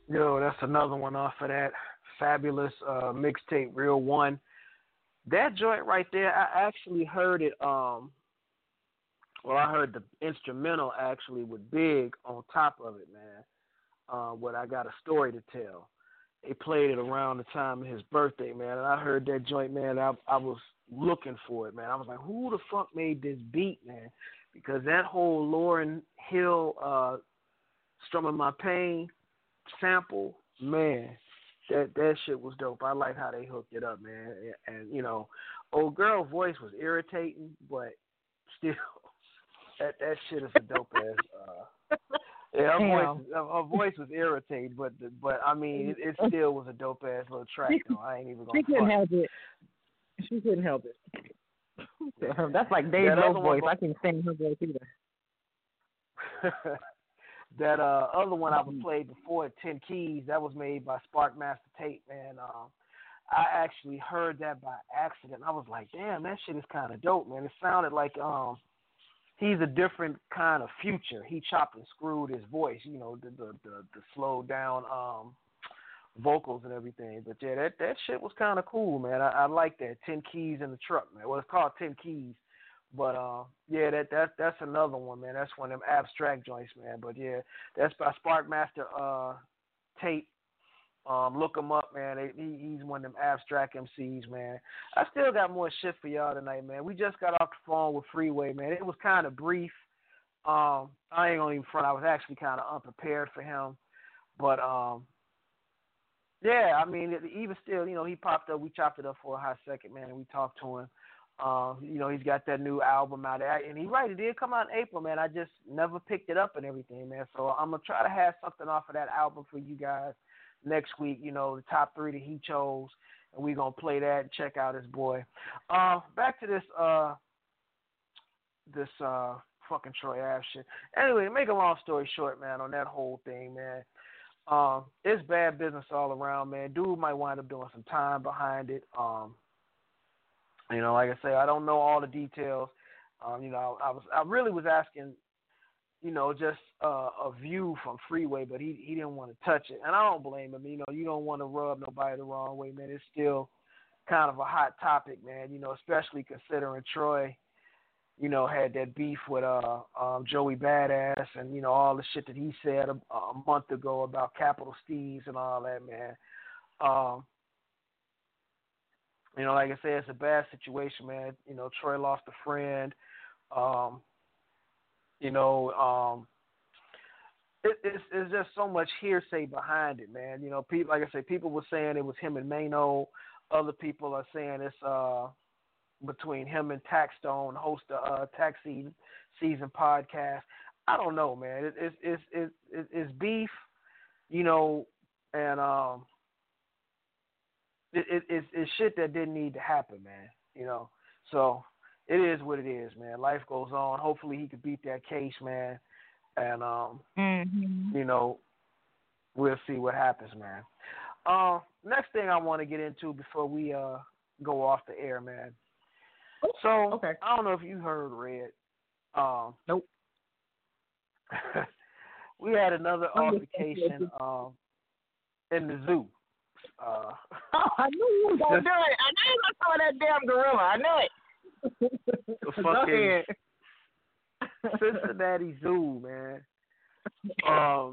Yo, that's another one off of that fabulous uh, mixtape, Real One. That joint right there, I actually heard it. Um, well, I heard the instrumental actually with Big on top of it, man. Uh, what I got a story to tell. They played it around the time of his birthday, man, and I heard that joint, man. I, I was looking for it, man. I was like, who the fuck made this beat, man? Because that whole Lauryn Hill uh, Strumming My Pain sample, man, that that shit was dope. I like how they hooked it up, man. And, and you know, old girl voice was irritating, but still, that that shit is a dope ass. Uh, yeah, her voice, her voice was irritating, but but I mean, it, it still was a dope ass little track. Though I ain't even gonna. She couldn't help it. She couldn't help it. That's like Dave yeah, Lowe's voice. I can't sing her voice either. That uh, other one I was played before, Ten Keys, that was made by Spark Master Tape, man. Um, I actually heard that by accident. I was like, damn, that shit is kind of dope, man. It sounded like um, he's a different kind of Future. He chopped and screwed his voice, you know, the the the, the slowed down um, vocals and everything. But yeah, that that shit was kind of cool, man. I, I like that. Ten Keys in the Truck, man. Well, it's called Ten Keys. But uh, yeah, that that that's another one, man. That's one of them abstract joints, man. But yeah, that's by Spark Master uh, Tape. Um, look him up, man. He, he's one of them abstract M Cs, man. I still got more shit for y'all tonight, man. We just got off the phone with Freeway, man. It was kind of brief. Um, I ain't gonna even front. I was actually kind of unprepared for him, but um, yeah, I mean, even still, you know, he popped up. We chopped it up for a hot second, man, and we talked to him. Uh, you know, he's got that new album out there. And he right, it did come out in April, man. I just never picked it up and everything, man. So I'm going to try to have something off of that album for you guys next week, you know, the top three that he chose. And we're going to play that and check out his boy. Uh, back to this uh, this uh, fucking Troy Ave shit. Anyway, to make a long story short, man, on that whole thing, man, um, it's bad business all around, man. Dude might wind up doing some time behind it. Um You know, like I say, I don't know all the details. Um, you know, I was, I really was asking, you know, just uh, a view from Freeway, but he he didn't want to touch it, and I don't blame him. You know, you don't want to rub nobody the wrong way, man. It's still kind of a hot topic, man. You know, especially considering Troy, you know, had that beef with uh um, Joey Badass, and you know all the shit that he said a, a month ago about Capital Steez and all that, man. Um, You know, like I said, it's a bad situation, man. You know, Troy lost a friend. Um, you know, um, it, it's, it's just so much hearsay behind it, man. You know, people, like I said, people were saying it was him and Mano. Other people are saying it's uh, between him and Taxstone, host of uh, Tax Season, season podcast. I don't know, man. It, it's it's it's it's it's beef, you know, and um. It, it, it's, it's shit that didn't need to happen, man, you know. So it is what it is, man. Life goes on. Hopefully he could beat that case, man. And, um, mm-hmm. you know, we'll see what happens, man. Uh, next thing I want to get into before we uh, go off the air, man. So okay. I don't know if you heard, Red. Um, nope. We had another altercation um, in the zoo. Uh, oh, I knew you were going to do it. I knew you were going to that damn gorilla. I knew it. The fucking Cincinnati Zoo, man. Um,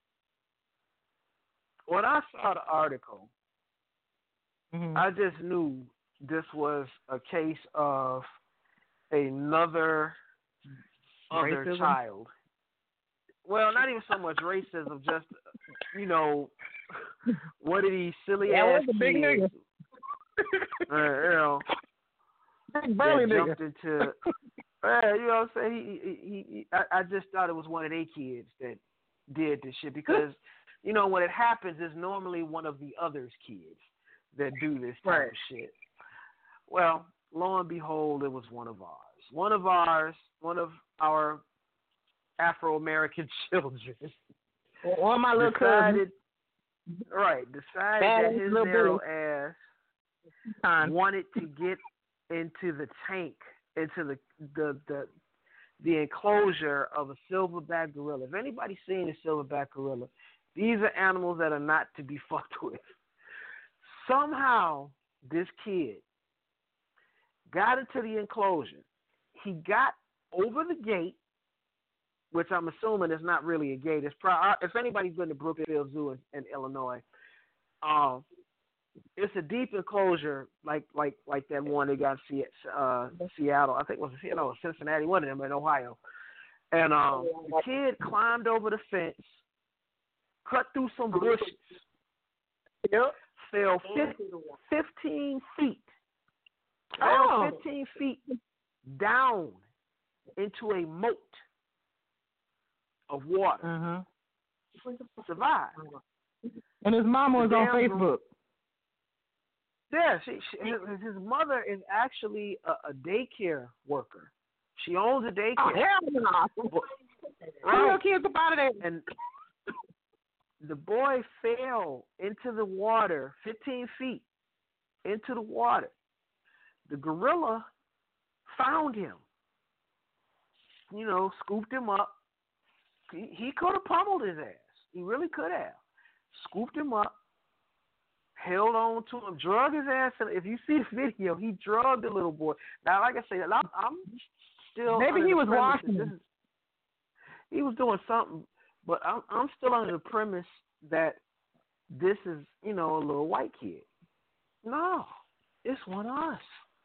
when I saw the article, mm-hmm. I just knew this was a case of another other racism? child. Well, not even so much racism, just, you know, what are these silly yeah, ass kids? Big nigga. uh, you know, big burly that jumped nigga. into, uh, you know what I'm saying? He, he, he, he, I, I just thought it was one of their kids that did this shit because, you know, when it happens, it's normally one of the other's kids that do this type right. of shit. Well, lo and behold, it was one of ours. One of ours, one of our Afro-American children. One of my little decided, cousins. Right, decided Bad that his narrow ass Time. wanted to get into the tank, into the, the the the enclosure of a silverback gorilla. If anybody's seen a silverback gorilla, These are animals that are not to be fucked with. Somehow, this kid got into the enclosure. He got over the gate, which I'm assuming is not really a gate. It's probably, if anybody's been to Brookfield Zoo in, in Illinois, um, it's a deep enclosure like like like that one they got in uh, Seattle. I think it was Seattle or Cincinnati, one of them in Ohio. And um, the kid climbed over the fence, cut through some bushes, yep. fell fifteen feet, Oh. fell fifteen feet down into a moat of water. Uh-huh. Survived. And his mama was The on damn- Facebook. Yeah, she, she his, his mother is actually a, a daycare worker. She owns a daycare. Oh, hell no. But- Bring your right. kids up out of there. And the boy fell into the water, fifteen feet into the water. The gorilla found him. You know, scooped him up. He, he could have pummeled his ass. He really could have. Scooped him up, held on to him, drug his ass. And if you see the video, he drugged the little boy. Now, like I said, I'm, I'm still Maybe under he the was premise washing that this him. is- He was doing something, but I'm, I'm still under the premise that this is, you know, a little white kid. No, it's one of us.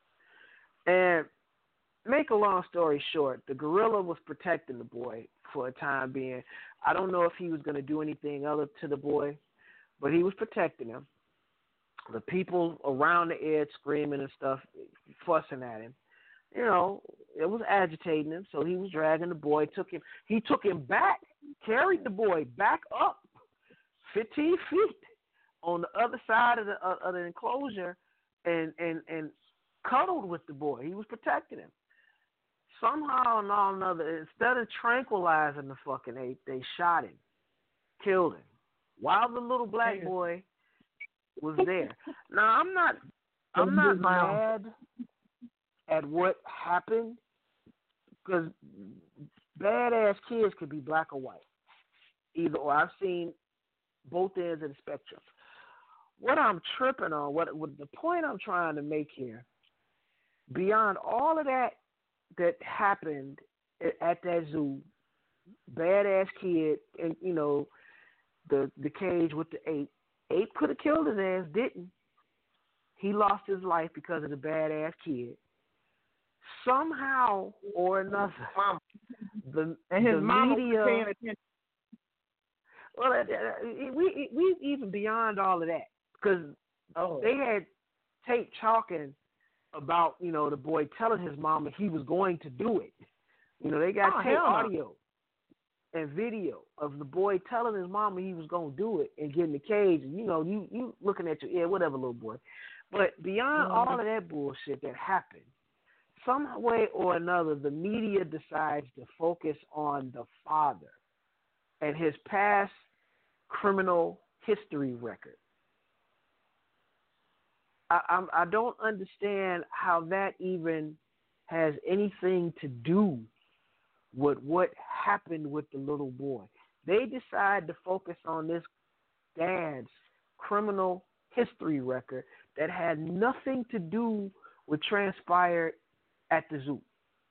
And make a long story short, the gorilla was protecting the boy for a time being. I don't know if he was going to do anything other to the boy, but he was protecting him. The people around the edge screaming and stuff, fussing at him. You know, it was agitating him, so he was dragging the boy. Took him. He took him back, carried the boy back up fifteen feet on the other side of the uh, of the enclosure, and and and cuddled with the boy. He was protecting him. Somehow or another, instead of tranquilizing the fucking ape, they shot him, killed him, while the little black boy was there. Now I'm not, I'm not mad at what happened, because badass kids could be black or white, either or. I've seen both ends of the spectrum. What I'm tripping on, what, what the point I'm trying to make here, beyond all of that that happened at, at that zoo, badass kid, and you know, the the cage with the ape. Ape could have killed his ass, didn't. He lost his life because of the badass kid. Somehow or another, the, And his the mama media, was paying attention. well, uh, uh, we we even beyond all of that, because Oh. they had tape talking about, you know, the boy telling his mama he was going to do it. You know, they got Oh, tape hell no. audio and video of the boy telling his mama he was going to do it and get in the cage. And, you know, you, you looking at your ear, whatever, little boy. But beyond Mhm. all of that bullshit that happened, some way or another, the media decides to focus on the father and his past criminal history record. I, I'm, I don't understand how that even has anything to do with what happened with the little boy. They decide to focus on this dad's criminal history record that had nothing to do with transpired at the zoo.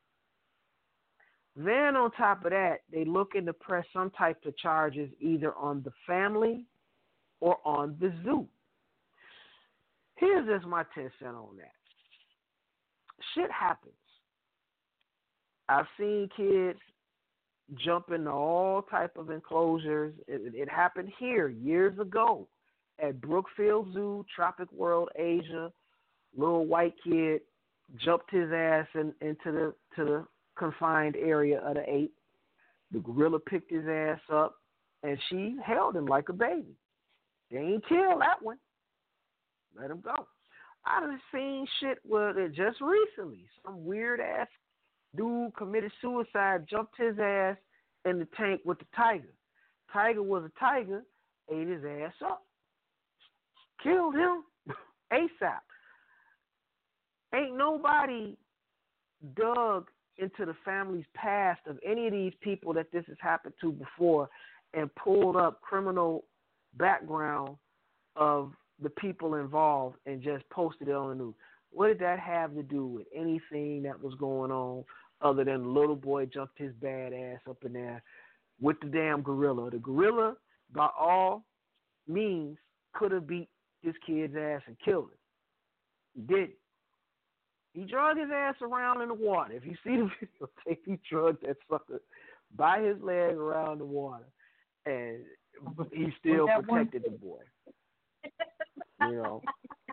Then on top of that, they looking to press some type of charges either on the family or on the zoo. Here's just my ten cents on that. Shit happens. I've seen kids jump into all type of enclosures. It, it happened here years ago at Brookfield Zoo, Tropic World, Asia. Little white kid jumped his ass in, into the to the confined area of the ape. The gorilla picked his ass up, and she held him like a baby. They ain't kill that one. Let him go. I done seen shit where they just recently, some weird ass dude committed suicide, jumped his ass in the tank with the tiger. Tiger was a tiger, ate his ass up. Killed him ASAP. Ain't nobody dug into the family's past of any of these people that this has happened to before and pulled up criminal background of the people involved and just posted it on the news. What did that have to do with anything that was going on other than the little boy jumped his bad ass up in there with the damn gorilla? The gorilla, by all means, could have beat this kid's ass and killed him. He didn't. He drug his ass around in the water. If you see the videotape, he drug that sucker by his leg around the water, and he still protected the boy. You know.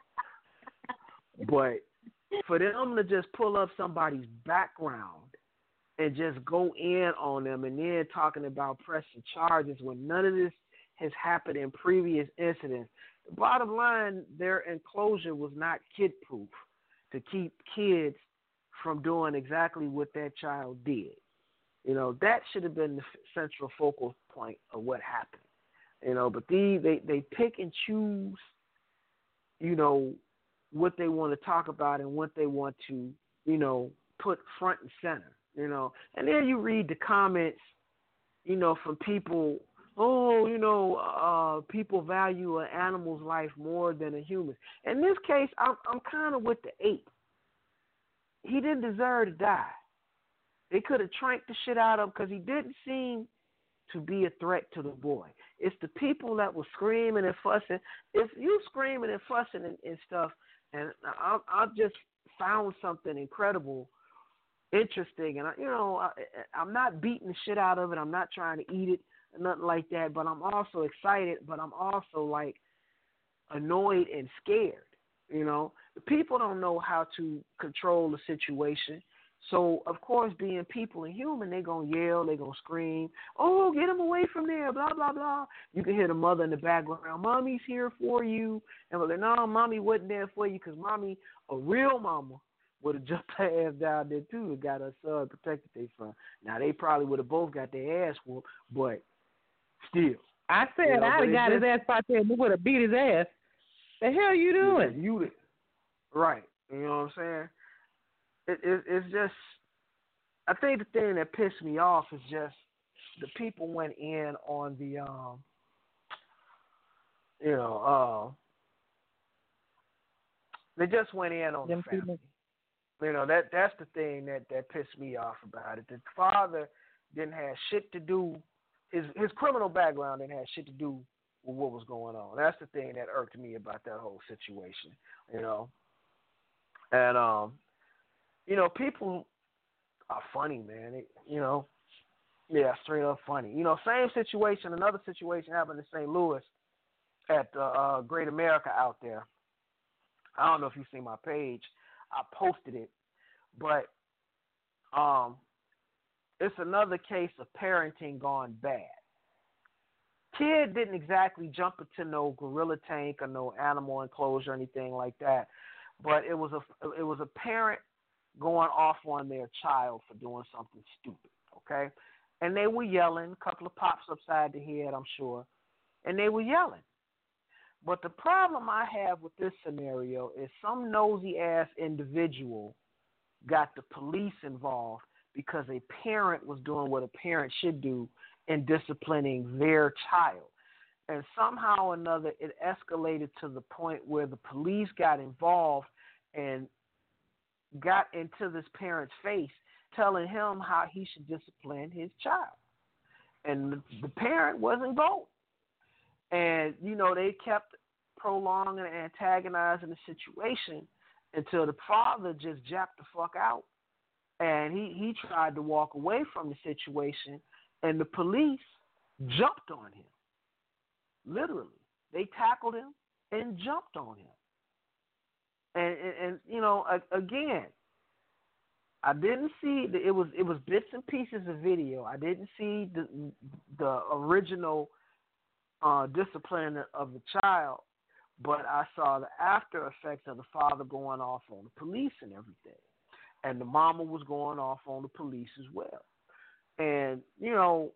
But for them to just pull up somebody's background and just go in on them and then talking about pressing charges when none of this has happened in previous incidents, the bottom line, their enclosure was not kid-proof to keep kids from doing exactly what that child did. You know, that should have been the central focal point of what happened. You know, but these, they, they pick and choose, you know, what they want to talk about and what they want to, you know, put front and center, you know. And then you read the comments, you know, from people, oh, you know, uh, people value an animal's life more than a human. In this case, I'm, I'm kind of with the ape. He didn't deserve to die. They could have tranked the shit out of him because he didn't seem to be a threat to the boy. It's the people that were screaming and fussing. If you screaming and fussing and, and stuff, and I, I just found something incredible, interesting, and I, you know, I, I'm not beating the shit out of it. I'm not trying to eat it, nothing like that. But I'm also excited. But I'm also like annoyed and scared. You know, the people don't know how to control the situation. So, of course, being people and human, they're going to yell, they're going to scream, oh, get him away from there, blah, blah, blah. You can hear the mother in the background, Mommy's here for you. And we're like, no, Mommy wasn't there for you because Mommy, a real mama, would have jumped her ass down there, too, and got her son protected their son. Now, they probably would have both got their ass whooped, but still. I said you know, I'd have got just, his ass out there and would have beat his ass. The hell you doing? Yeah, you, right. You know what I'm saying? It, it, it's just, I think the thing that pissed me off is just the people went in on the, um, you know, uh, they just went in on Them the family. People. You know, that that's the thing that, that pissed me off about it. The father didn't have shit to do, his his criminal background didn't have shit to do with what was going on. That's the thing that irked me about that whole situation, you know. And, um, you know, people are funny, man. It, you know, yeah, straight up funny. You know, same situation, another situation happened in Saint Louis at uh, uh, Great America out there. I don't know if you've seen my page. I posted it. But um, it's another case of parenting gone bad. Kid didn't exactly jump into no gorilla tank or no animal enclosure or anything like that. But it was a it was a parent going off on their child for doing something stupid, okay? And they were yelling, a couple of pops upside the head, I'm sure, and they were yelling. But the problem I have with this scenario is some nosy-ass individual got the police involved because a parent was doing what a parent should do in disciplining their child. And somehow or another, it escalated to the point where the police got involved and got into this parent's face, telling him how he should discipline his child. And the, the parent wasn't going. And, you know, they kept prolonging and antagonizing the situation until the father just japped the fuck out. And he, he tried to walk away from the situation, and the police jumped on him. Literally. They tackled him and jumped on him. And, and, and you know, again, I didn't see the, it was it was bits and pieces of video. I didn't see the the original uh, discipline of the child, but I saw the after effects of the father going off on the police and everything, and the mama was going off on the police as well. And you know,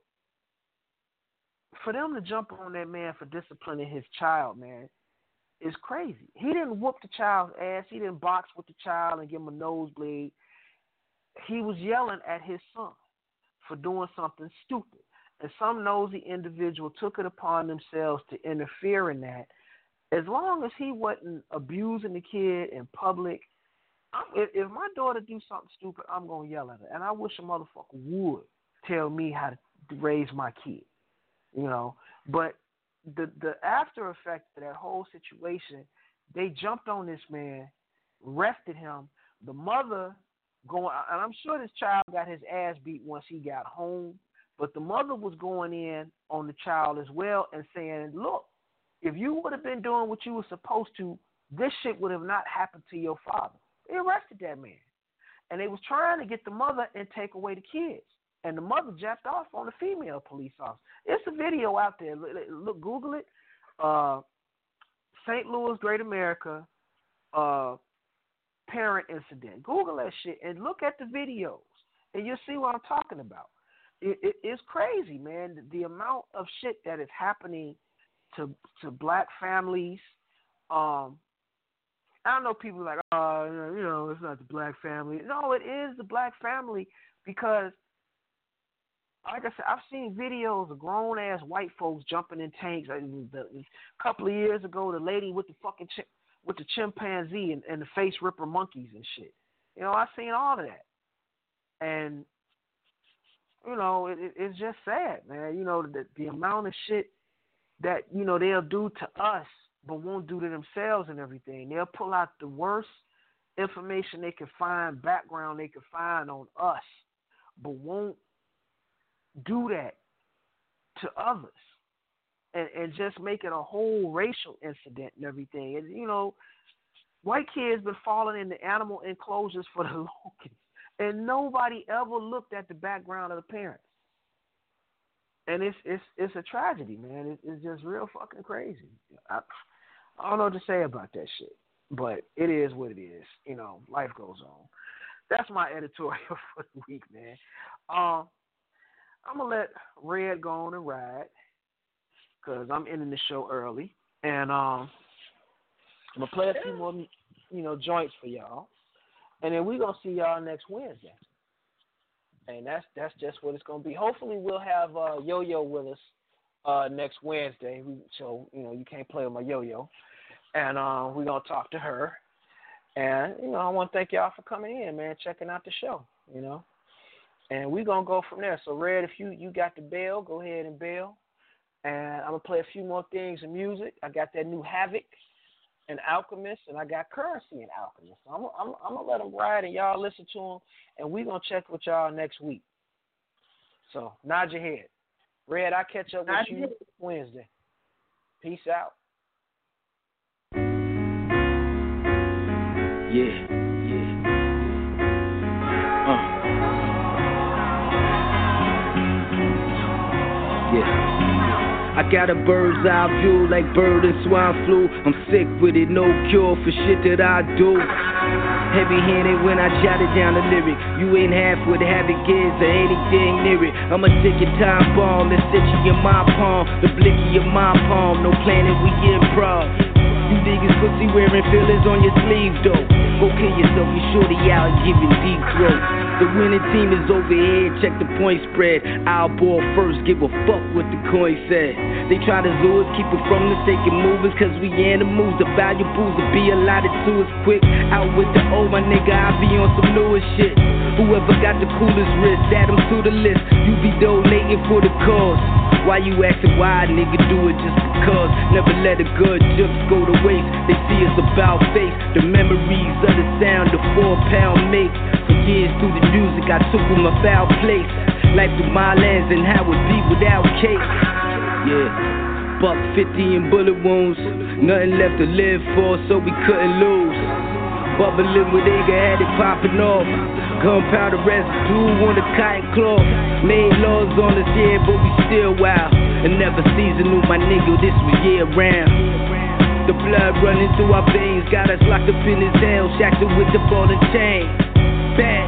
for them to jump on that man for disciplining his child, man, is crazy. He didn't whoop the child's ass. He didn't box with the child and give him a nosebleed. He was yelling at his son for doing something stupid. and some nosy individual took it upon themselves to interfere in that, as long as he wasn't abusing the kid in public, I'm, if, if my daughter do something stupid, I'm going to yell at her. And I wish a motherfucker would tell me how to raise my kid, you know. But the the after effect of that whole situation, they jumped on this man, arrested him. The mother going, and I'm sure this child got his ass beat once he got home, but the mother was going in on the child as well and saying, look, if you would have been doing what you were supposed to, this shit would have not happened to your father. They arrested that man. And they was trying to get the mother and take away the kids. And the mother jacked off on the female police officer. It's a video out there. Look, look Google it. Uh, Saint Louis, Great America, uh, parent incident. Google that shit and look at the videos, and you'll see what I'm talking about. It, it, it's crazy, man. The, the amount of shit that is happening to to black families. Um, I don't know, people are like, oh, you know, it's not the black family. No, it is the black family because, like I said, I've seen videos of grown-ass white folks jumping in tanks. A couple of years ago, the lady with the fucking chim- with the chimpanzee and, and the face ripper monkeys and shit. You know, I've seen all of that. And, you know, it, it, it's just sad, man. You know, the, the amount of shit that, you know, they'll do to us but won't do to themselves and everything. They'll pull out the worst information they can find, background they can find on us, but won't do that to others, and, and just make it a whole racial incident and everything. And, you know, white kids been falling into animal enclosures for the longest, and nobody ever looked at the background of the parents. And it's it's it's a tragedy, man. It's, it's just real fucking crazy. I, I don't know what to say about that shit, but it is what it is. You know, life goes on. That's my editorial for the week, man. Um, I'm going to let Red go on and ride because I'm ending the show early. And um, I'm going to play a few more, you know, joints for y'all. And then we're going to see y'all next Wednesday. And that's that's just what it's going to be. Hopefully we'll have uh, Yo-Yo with us uh, next Wednesday. We, so, you know, you can't play with my Yo-Yo. And uh, we're going to talk to her. And, you know, I want to thank y'all for coming in, man, checking out the show, you know. And we're going to go from there. So, Red, if you, you got the bell, go ahead and bell. And I'm going to play a few more things in music. I got that new Havoc and Alchemist, and I got Currency and Alchemist. So I'm, I'm, I'm going to let them ride, and y'all listen to them, and we're going to check with y'all next week. So, nod your head. Red, I'll catch up with nod you Wednesday. Peace out. Yeah, yeah. Uh. Yeah. I got a bird's eye view like bird and swine flu. I'm sick with it, no cure for shit that I do. Heavy-handed when I jotted down the lyric. You ain't half what Havoc is or anything near it. I'ma take your time bomb and set you in my palm. The blicky of my palm, no planet we improv. You niggas pussy wearing fillers on your sleeve though. Go kill yourself, you shorty out giving deep throat. The winning team is over here, check the point spread. I'll ball first, give a fuck what the coin said. They try to zoo us, keep it from the taking movers, cause we animals, the valuables will be allotted to us quick. Out with the old, my nigga, I be on some newer shit. Whoever got the coolest wrist, add them to the list. You be donating for the cause. Why you asking why, nigga, do it just because. Never let a good chips go to waste. They see us about face, the memories of the sound, the four pound make. For years through the music, I took with my foul place. Life through my lens and how it be without cake. Yeah, buck fifty and bullet wounds. Nothing left to live for, so we couldn't lose. Bubbling with anger, had it popping off. Gunpowder residue on the cotton cloth. Made laws on us, yeah, but we still wild. And never seasonal, my nigga, this was year round. The blood running through our veins, got us locked up in this hell, shackled with the ball and chain. Bang.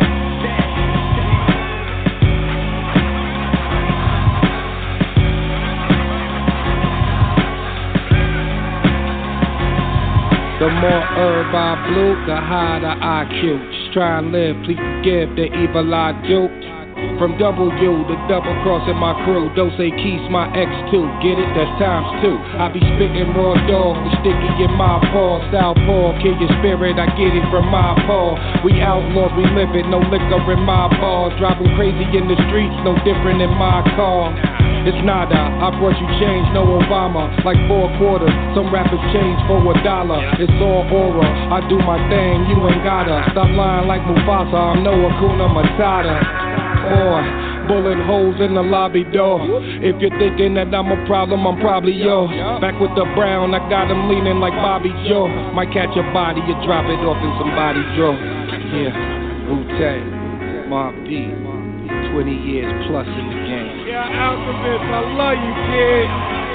The more herb I blew, the higher the I Q. Just try and live, please forgive the evil I do. From W to double crossing my crew. Don't say Keys, my X two. Get it? That's times two. I be spitting raw dog, the sticky in my paw. Southpaw, kill your spirit, I get it from my paw. We outlaws, we live it, no liquor in my bars. Driving crazy in the streets, no different in my car. It's nada, I brought you change, no Obama. Like four quarters, some rappers change for a dollar. It's all aura, I do my thing, you ain't gotta. Stop lying like Mufasa, I'm no Hakuna Matata. Or bullet holes in the lobby door. If you're thinking that I'm a problem, I'm probably yours. Back with the brown, I got him leaning like Bobby Joe. Might catch a body, you drop it off in somebody's drawer. Yeah, Wu-Tang, Mobb Deep, twenty years plus in the game. Yeah, Alchemist, I love you, kid.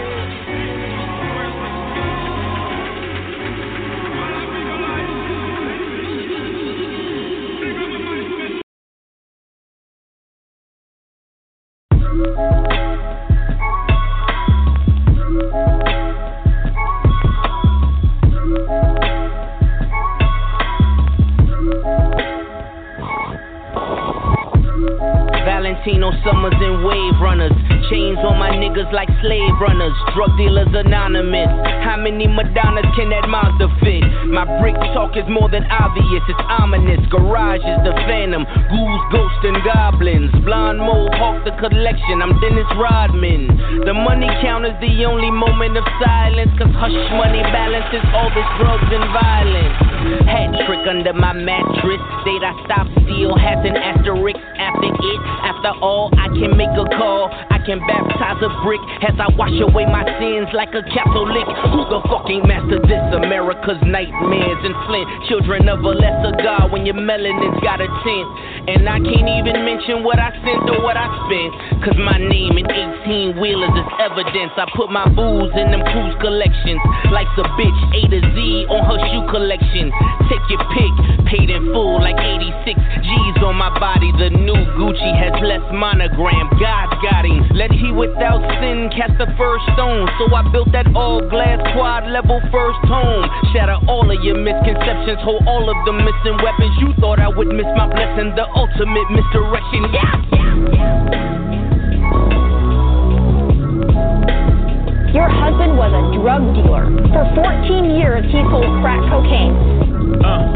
Valentino Summers and Wave Runners. Chains on my niggas like slave runners. Drug dealers anonymous. How many Madonnas can that Mazda fit? My brick talk is more than obvious. It's ominous. Garage is the phantom. Ghouls, ghosts, and goblins. Blonde mohawk the collection. I'm Dennis Rodman. The money count is the only moment of silence. Cause hush money balances all this drugs and violence. Hat trick under my mattress. Date I stop steal has an asterisk after it. After all, I can make a call. I can baptize a brick as I wash away my sins like a Catholic. Who the fucking master this? America's nightmares and Flint. Children of a lesser God when your melanin's got a tint. And I can't even mention what I sent or what I spent. Cause my name in eighteen wheelers is evidence. I put my booze in them cruise collections. Life's a bitch, A to Z on her shoe collection. Take your pick, paid in full like eighty-six G's on my body. The new Gucci has less monogram. God got him. Let he without sin cast the first stone. So I built that all glass quad level first home. Shatter all of your misconceptions. Hold all of the missing weapons. You thought I would miss my blessing. The ultimate misdirection. Yeah, yeah, yeah. Your husband was a drug dealer. For fourteen years, he sold crack cocaine. Uh.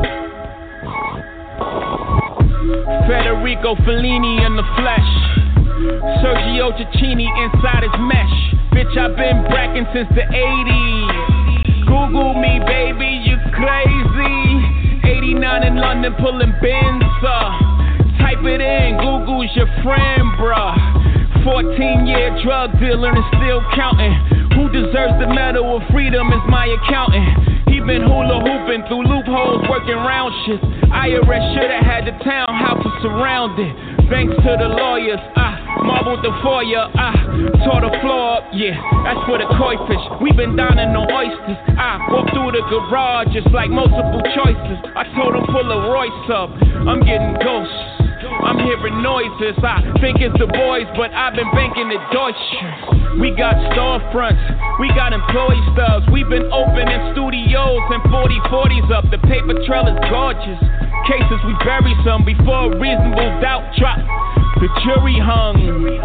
Federico Fellini in the flesh. Sergio Cicchini inside his mesh. Bitch, I've been bracking since the eighties. Google me, baby, you crazy. eighty-nine in London pulling Benz, uh. Type it in, Google's your friend, bruh. fourteen year drug dealer and still counting. Who deserves the medal of freedom is my accountant. He been hula hooping through loopholes, working round shit. I R S shoulda had the townhouses surrounded. Thanks to the lawyers, I marbled the foyer, I tore the floor up, yeah, that's for the koi fish. We been dining on oysters. I walked through the garage just like multiple choices. I told him pull a Royce up, I'm getting ghosts. I'm hearing noises, I think it's the boys, but I've been banking at Deutsche. We got storefronts, we got employee stubs. We've been opening studios and forty forties up. The paper trail is gorgeous. Cases we bury some before a reasonable doubt drop. The jury hung.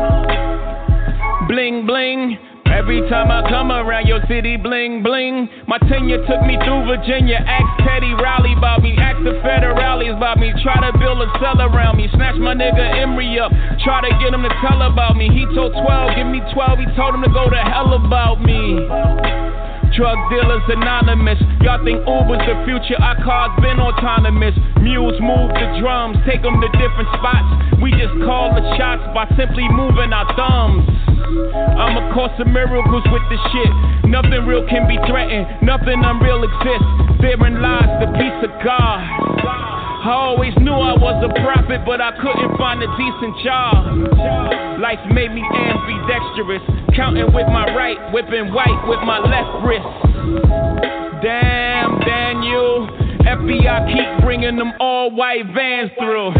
Bling bling. Every time I come around your city, bling bling. My tenure took me through Virginia. Ask Teddy Riley about me. Ask the federales about me. Try to build a cell around me. Snatch my nigga Emery up. Try to get him to tell about me. He told twelve, give me twelve. He told him to go to hell about me. Drug dealers anonymous. Y'all think Uber's the future? Our cars been autonomous. Mules move the drums, take them to different spots. We just call the shots by simply moving our thumbs. I'm a course of miracles with this shit. Nothing real can be threatened. Nothing unreal exists. Therein lies the peace of God. I always knew I was a prophet, but I couldn't find a decent job. Life made me ambidextrous, counting with my right, whipping white with my left wrist. Damn, Daniel, F B I keep bringing them all white vans through.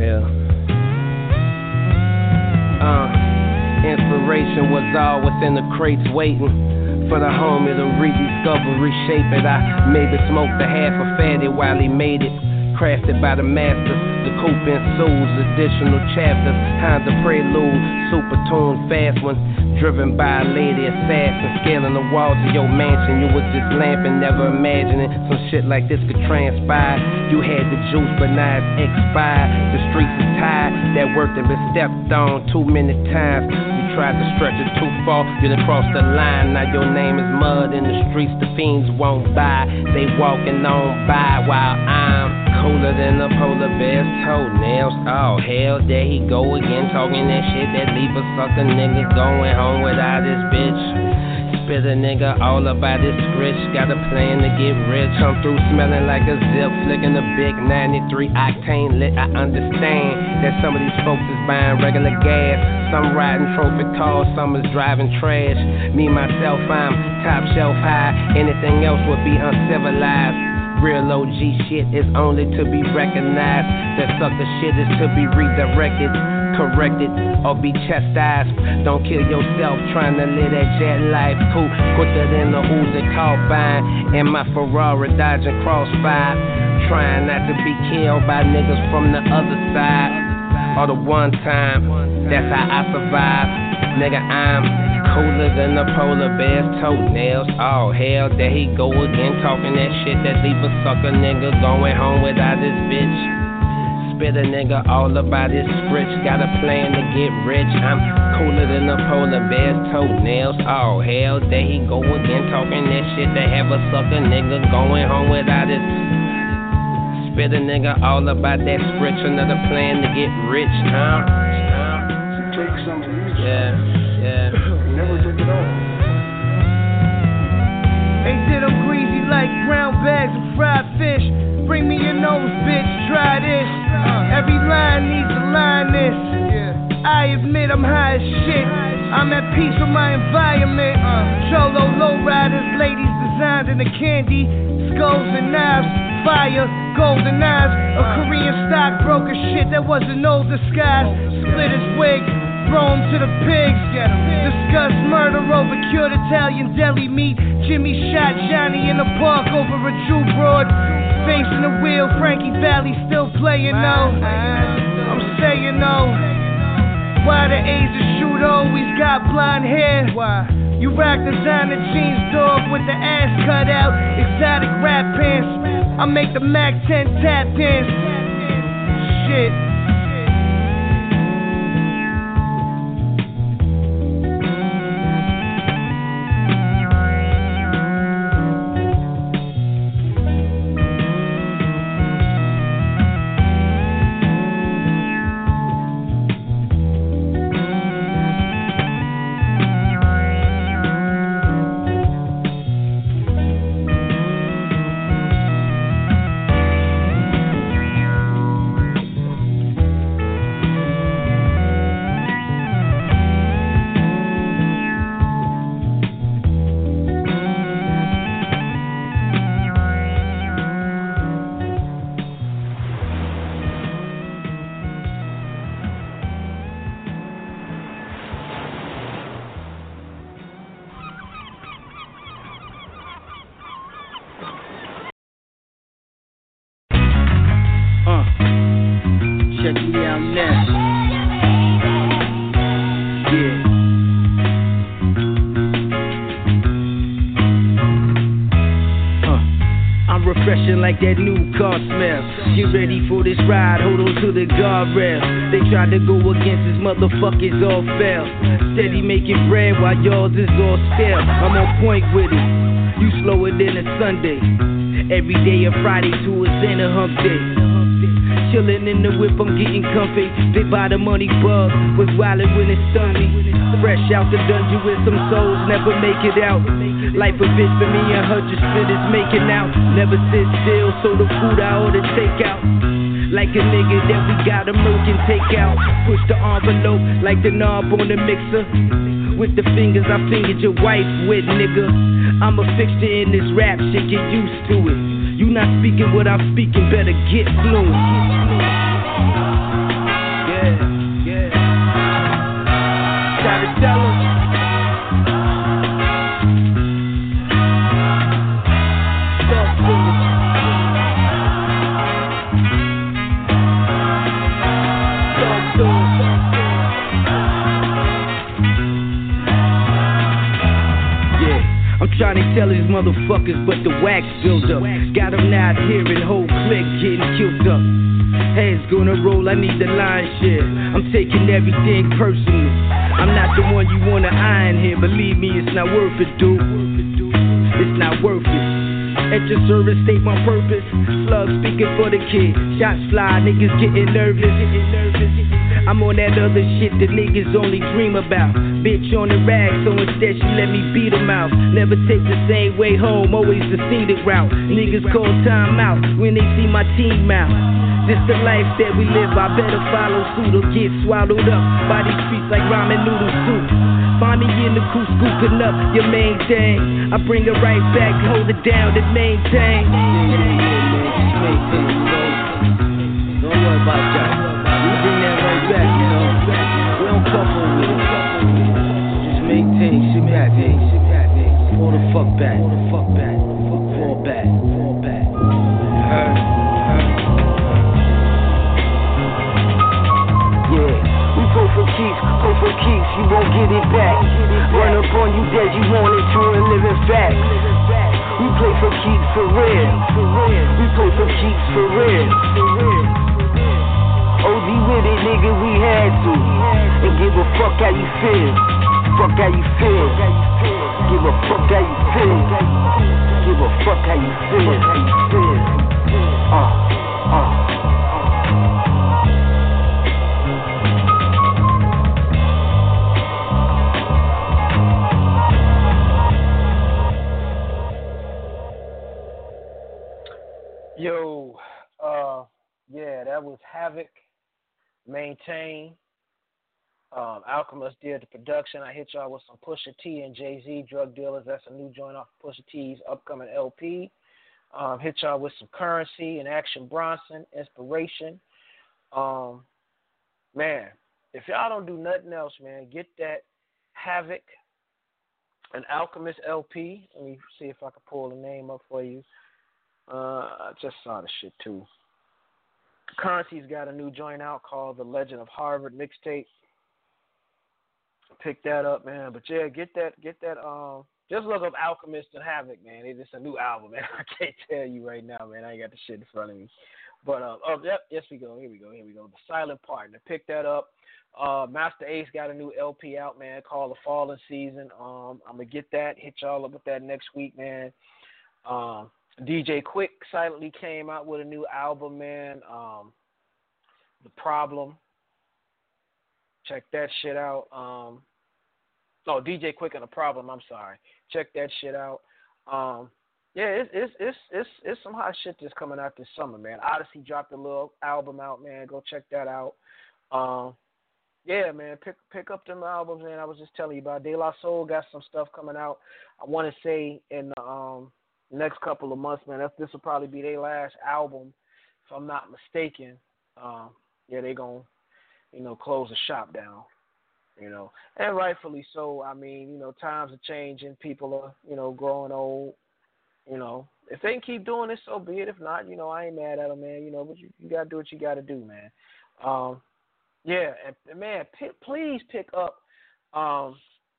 hell. Uh, inspiration was all within the crates waiting for the homie to rediscover, reshape it. I maybe smoked a half a fatty while he made it. Crafted by the masters, the coupe ensues, additional chapters, Honda Prelude, super tuned fast one, driven by a lady assassin, scaling the walls of your mansion. You was just lamping, never imagining some shit like this could transpire. You had the juice, but now it's expired. The streets is tired, that work that been stepped on too many times. You tried to stretch it too far, you done crossed the line. Now your name is mud in the streets, the fiends won't buy. They walking on by while I'm cooler than a polar bear's toenails. Oh hell, there he go again, talking that shit that leave a sucker nigga going home without his bitch. Spit a nigga all about his rich, got a plan to get rich. Come through smelling like a zip, flicking a big ninety-three octane lit. I understand that some of these folks is buying regular gas, some riding trophy cars, some is driving trash. Me myself, I'm top shelf high, anything else would be uncivilized. Real O G shit is only to be recognized. That sucker shit is to be redirected, corrected, or be chastised. Don't kill yourself trying to live that jet life. Cool, quicker than the Uzi Carbine. And my Ferrari dodging crossfire. Trying not to be killed by niggas from the other side. Or the one time, that's how I survive. Nigga, I'm cooler than the polar bear's toenails. Oh hell, there he go again, talking that shit that leave a sucker nigga going home without his bitch. Spit a nigga all about his rich, got a plan to get rich. I'm cooler than the polar bear's toenails. Oh hell, there he go again, talking that shit that have a sucker nigga going home without his. Spit a nigga all about that rich, another plan to get rich, huh? Take some of these. Yeah, yeah. Never took it off. They did them greasy like brown bags of fried fish. Bring me your nose, bitch, try this. Uh, every line needs to line this. Yeah. I admit I'm high as shit. I'm at peace with my environment. Uh, Cholo lowriders, ladies designed in the candy. Skulls and knives, fire, golden eyes. A Korean stockbroker shit that wasn't no disguise. Split his wig, throw him to the pigs. Discuss murder over cured Italian deli meat. Jimmy shot Johnny in the park over a Jew broad. Facing the wheel, Frankie Valli still playing though. I'm saying no. Why the A's of shoot always got blonde hair? Why? You rock designer jeans, dog, with the ass cut out. Exotic rap pants. I make the Mac ten tap dance. Shit. Like that new car smell. Get ready for this ride, hold on to the guardrail. They tried to go against us, motherfuckers all fell. Steady making bread while yours is all stale. I'm on point with it, you slower than a Sunday. Every day a Friday to a Santa hump day. Chillin' in the whip, I'm getting comfy. Big by the money bug, was wildin' when it stung me. Fresh out the dungeon with some souls, never make it out. Life a bitch for me and her just fit is making out. Never sit still, so the food I order take out. Like a nigga that we got a milk and take out. Push the envelope like the knob on the mixer. With the fingers I fingered your wife with, nigga. I'm a fixture in this rap shit, get used to it. You not speaking what I'm speaking, better get fluent. motherfuckers, but the wax build up. Got them not hearing, whole clique getting killed up. Heads gonna roll, I need the line share. I'm taking everything personal. I'm not the one you wanna iron here. Believe me, it's not worth it, dude. It's not worth it. At your service, state my purpose. Slug speaking for the kid. Shots fly, niggas getting nervous. I'm on that other shit that niggas only dream about. Bitch on the rag, so instead she let me beat them out. Never take the same way home, always the scenic route. Niggas call time out when they see my team out. This the life that we live, I better follow suit or get swallowed up by these streets like ramen noodle soup. Find me in the crew scooping up your main thing. I bring it right back, hold it down and maintain. Don't worry about that. We bring that right back, you know. We don't couple with it. Just maintain, sit back, hey. Fall the fuck back, fall the fuck back, fall back, fall back. Heard, heard. Yeah, we go for keeps, go for keeps, you won't get it back. Run up on you dead, you want it to and live it back. We play for keeps for real. We play for keeps for real. O G with it, nigga, we had to. And give a fuck how you feel. Fuck how you feel. Give a fuck how you feel. Give a fuck how you feel. Uh, uh. Yo, uh, yeah, that was Havoc, Maintain. Um, Alchemist did the production. I hit y'all with some Pusha T and Jay-Z, Drug Dealers. That's a new joint off Pusha T's upcoming L P. Um, hit y'all with some Currency and Action Bronson, Inspiration. Um, man, if y'all don't do nothing else, man, get that Havoc and Alchemist L P. Let me see if I can pull the name up for you. Uh, I just saw the shit too. Currency's got a new joint out called The Legend of Harvard mixtape. Pick that up, man. But yeah, get that, get that. Um, just look up Alchemist and Havoc, man. It's a new album, man. I can't tell you right now, man. I ain't got the shit in front of me. But uh, oh, yep, yes we go. Here we go. Here we go. The Silent Partner. Pick that up. Uh, Master Ace got a new L P out, man, called The Fallen Season. Um, I'm gonna get that. Hit y'all up with that next week, man. Um. D J Quick silently came out with a new album, man. Um, The Problem. Check that shit out. Um, oh, D J Quick and The Problem. I'm sorry. Check that shit out. Um, yeah, it's it's it's it's it's some hot shit that's coming out this summer, man. Odyssey dropped a little album out, man. Go check that out. Um, yeah, man. Pick pick up them albums, man. I was just telling you about De La Soul got some stuff coming out. I want to say in the um. next couple of months, man. That's, this will probably be their last album, if I'm not mistaken. Um, yeah, they gonna, you know, close the shop down, you know, and rightfully so. I mean, you know, times are changing. People are, you know, growing old. You know, if they can keep doing this, so be it. If not, you know, I ain't mad at them, man. You know, but you, you gotta do what you gotta do, man. Um, yeah, and, and man, pick, please pick up. Um,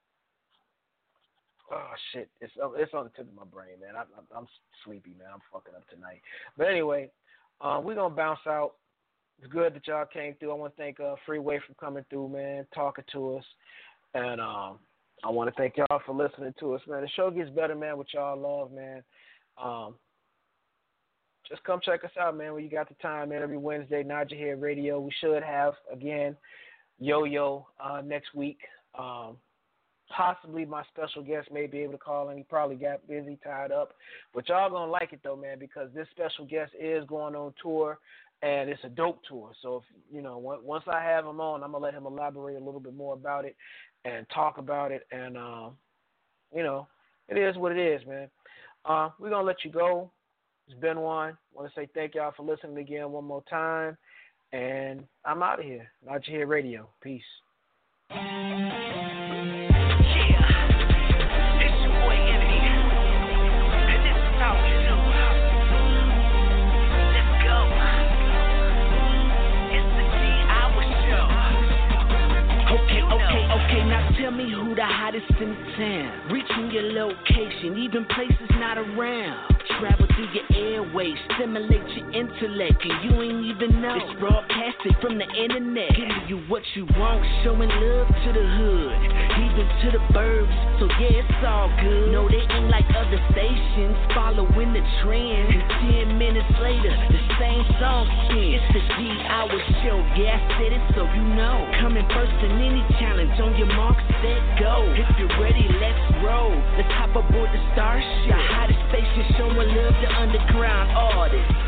Oh shit! It's it's on the tip of my brain, man. I, I, I'm sleepy, man. I'm fucking up tonight. But anyway, uh, we're gonna bounce out. It's good that y'all came through. I want to thank uh, Freeway for coming through, man, talking to us, and um, I want to thank y'all for listening to us, man. The show gets better, man, with y'all love, man. Um, just come check us out, man. When you got the time, man. Every Wednesday, Nod Your Head Radio. We should have again Yo Yo uh, next week. Um, Possibly my special guest may be able to call in. He probably got busy, tied up. But y'all going to like it, though, man, because this special guest is going on tour, and it's a dope tour. So, if, you know, once I have him on, I'm going to let him elaborate a little bit more about it and talk about it. And, um, you know, it is what it is, man. Uh, we're going to let you go. It's been one. I want to say thank y'all for listening again one more time. And I'm out of here. Nod Your Head Radio. Peace. Okay, now tell me who the hottest in the town. Reaching your location, even places not around. Travel through your airways, stimulate your intellect, and you ain't even know. It's broadcasted from the internet, giving you what you want, showing love to the hood, even to the burbs. So yeah, it's all good. No, they ain't like other stations, following the trend. And ten minutes later, the same song spins. It's the D Hour Show, yeah, I said it so you know. Coming first in any challenge, on your mark, set, go. If you're ready, let's roll. Let's hop aboard the Starship, the hottest station showing love to underground artists.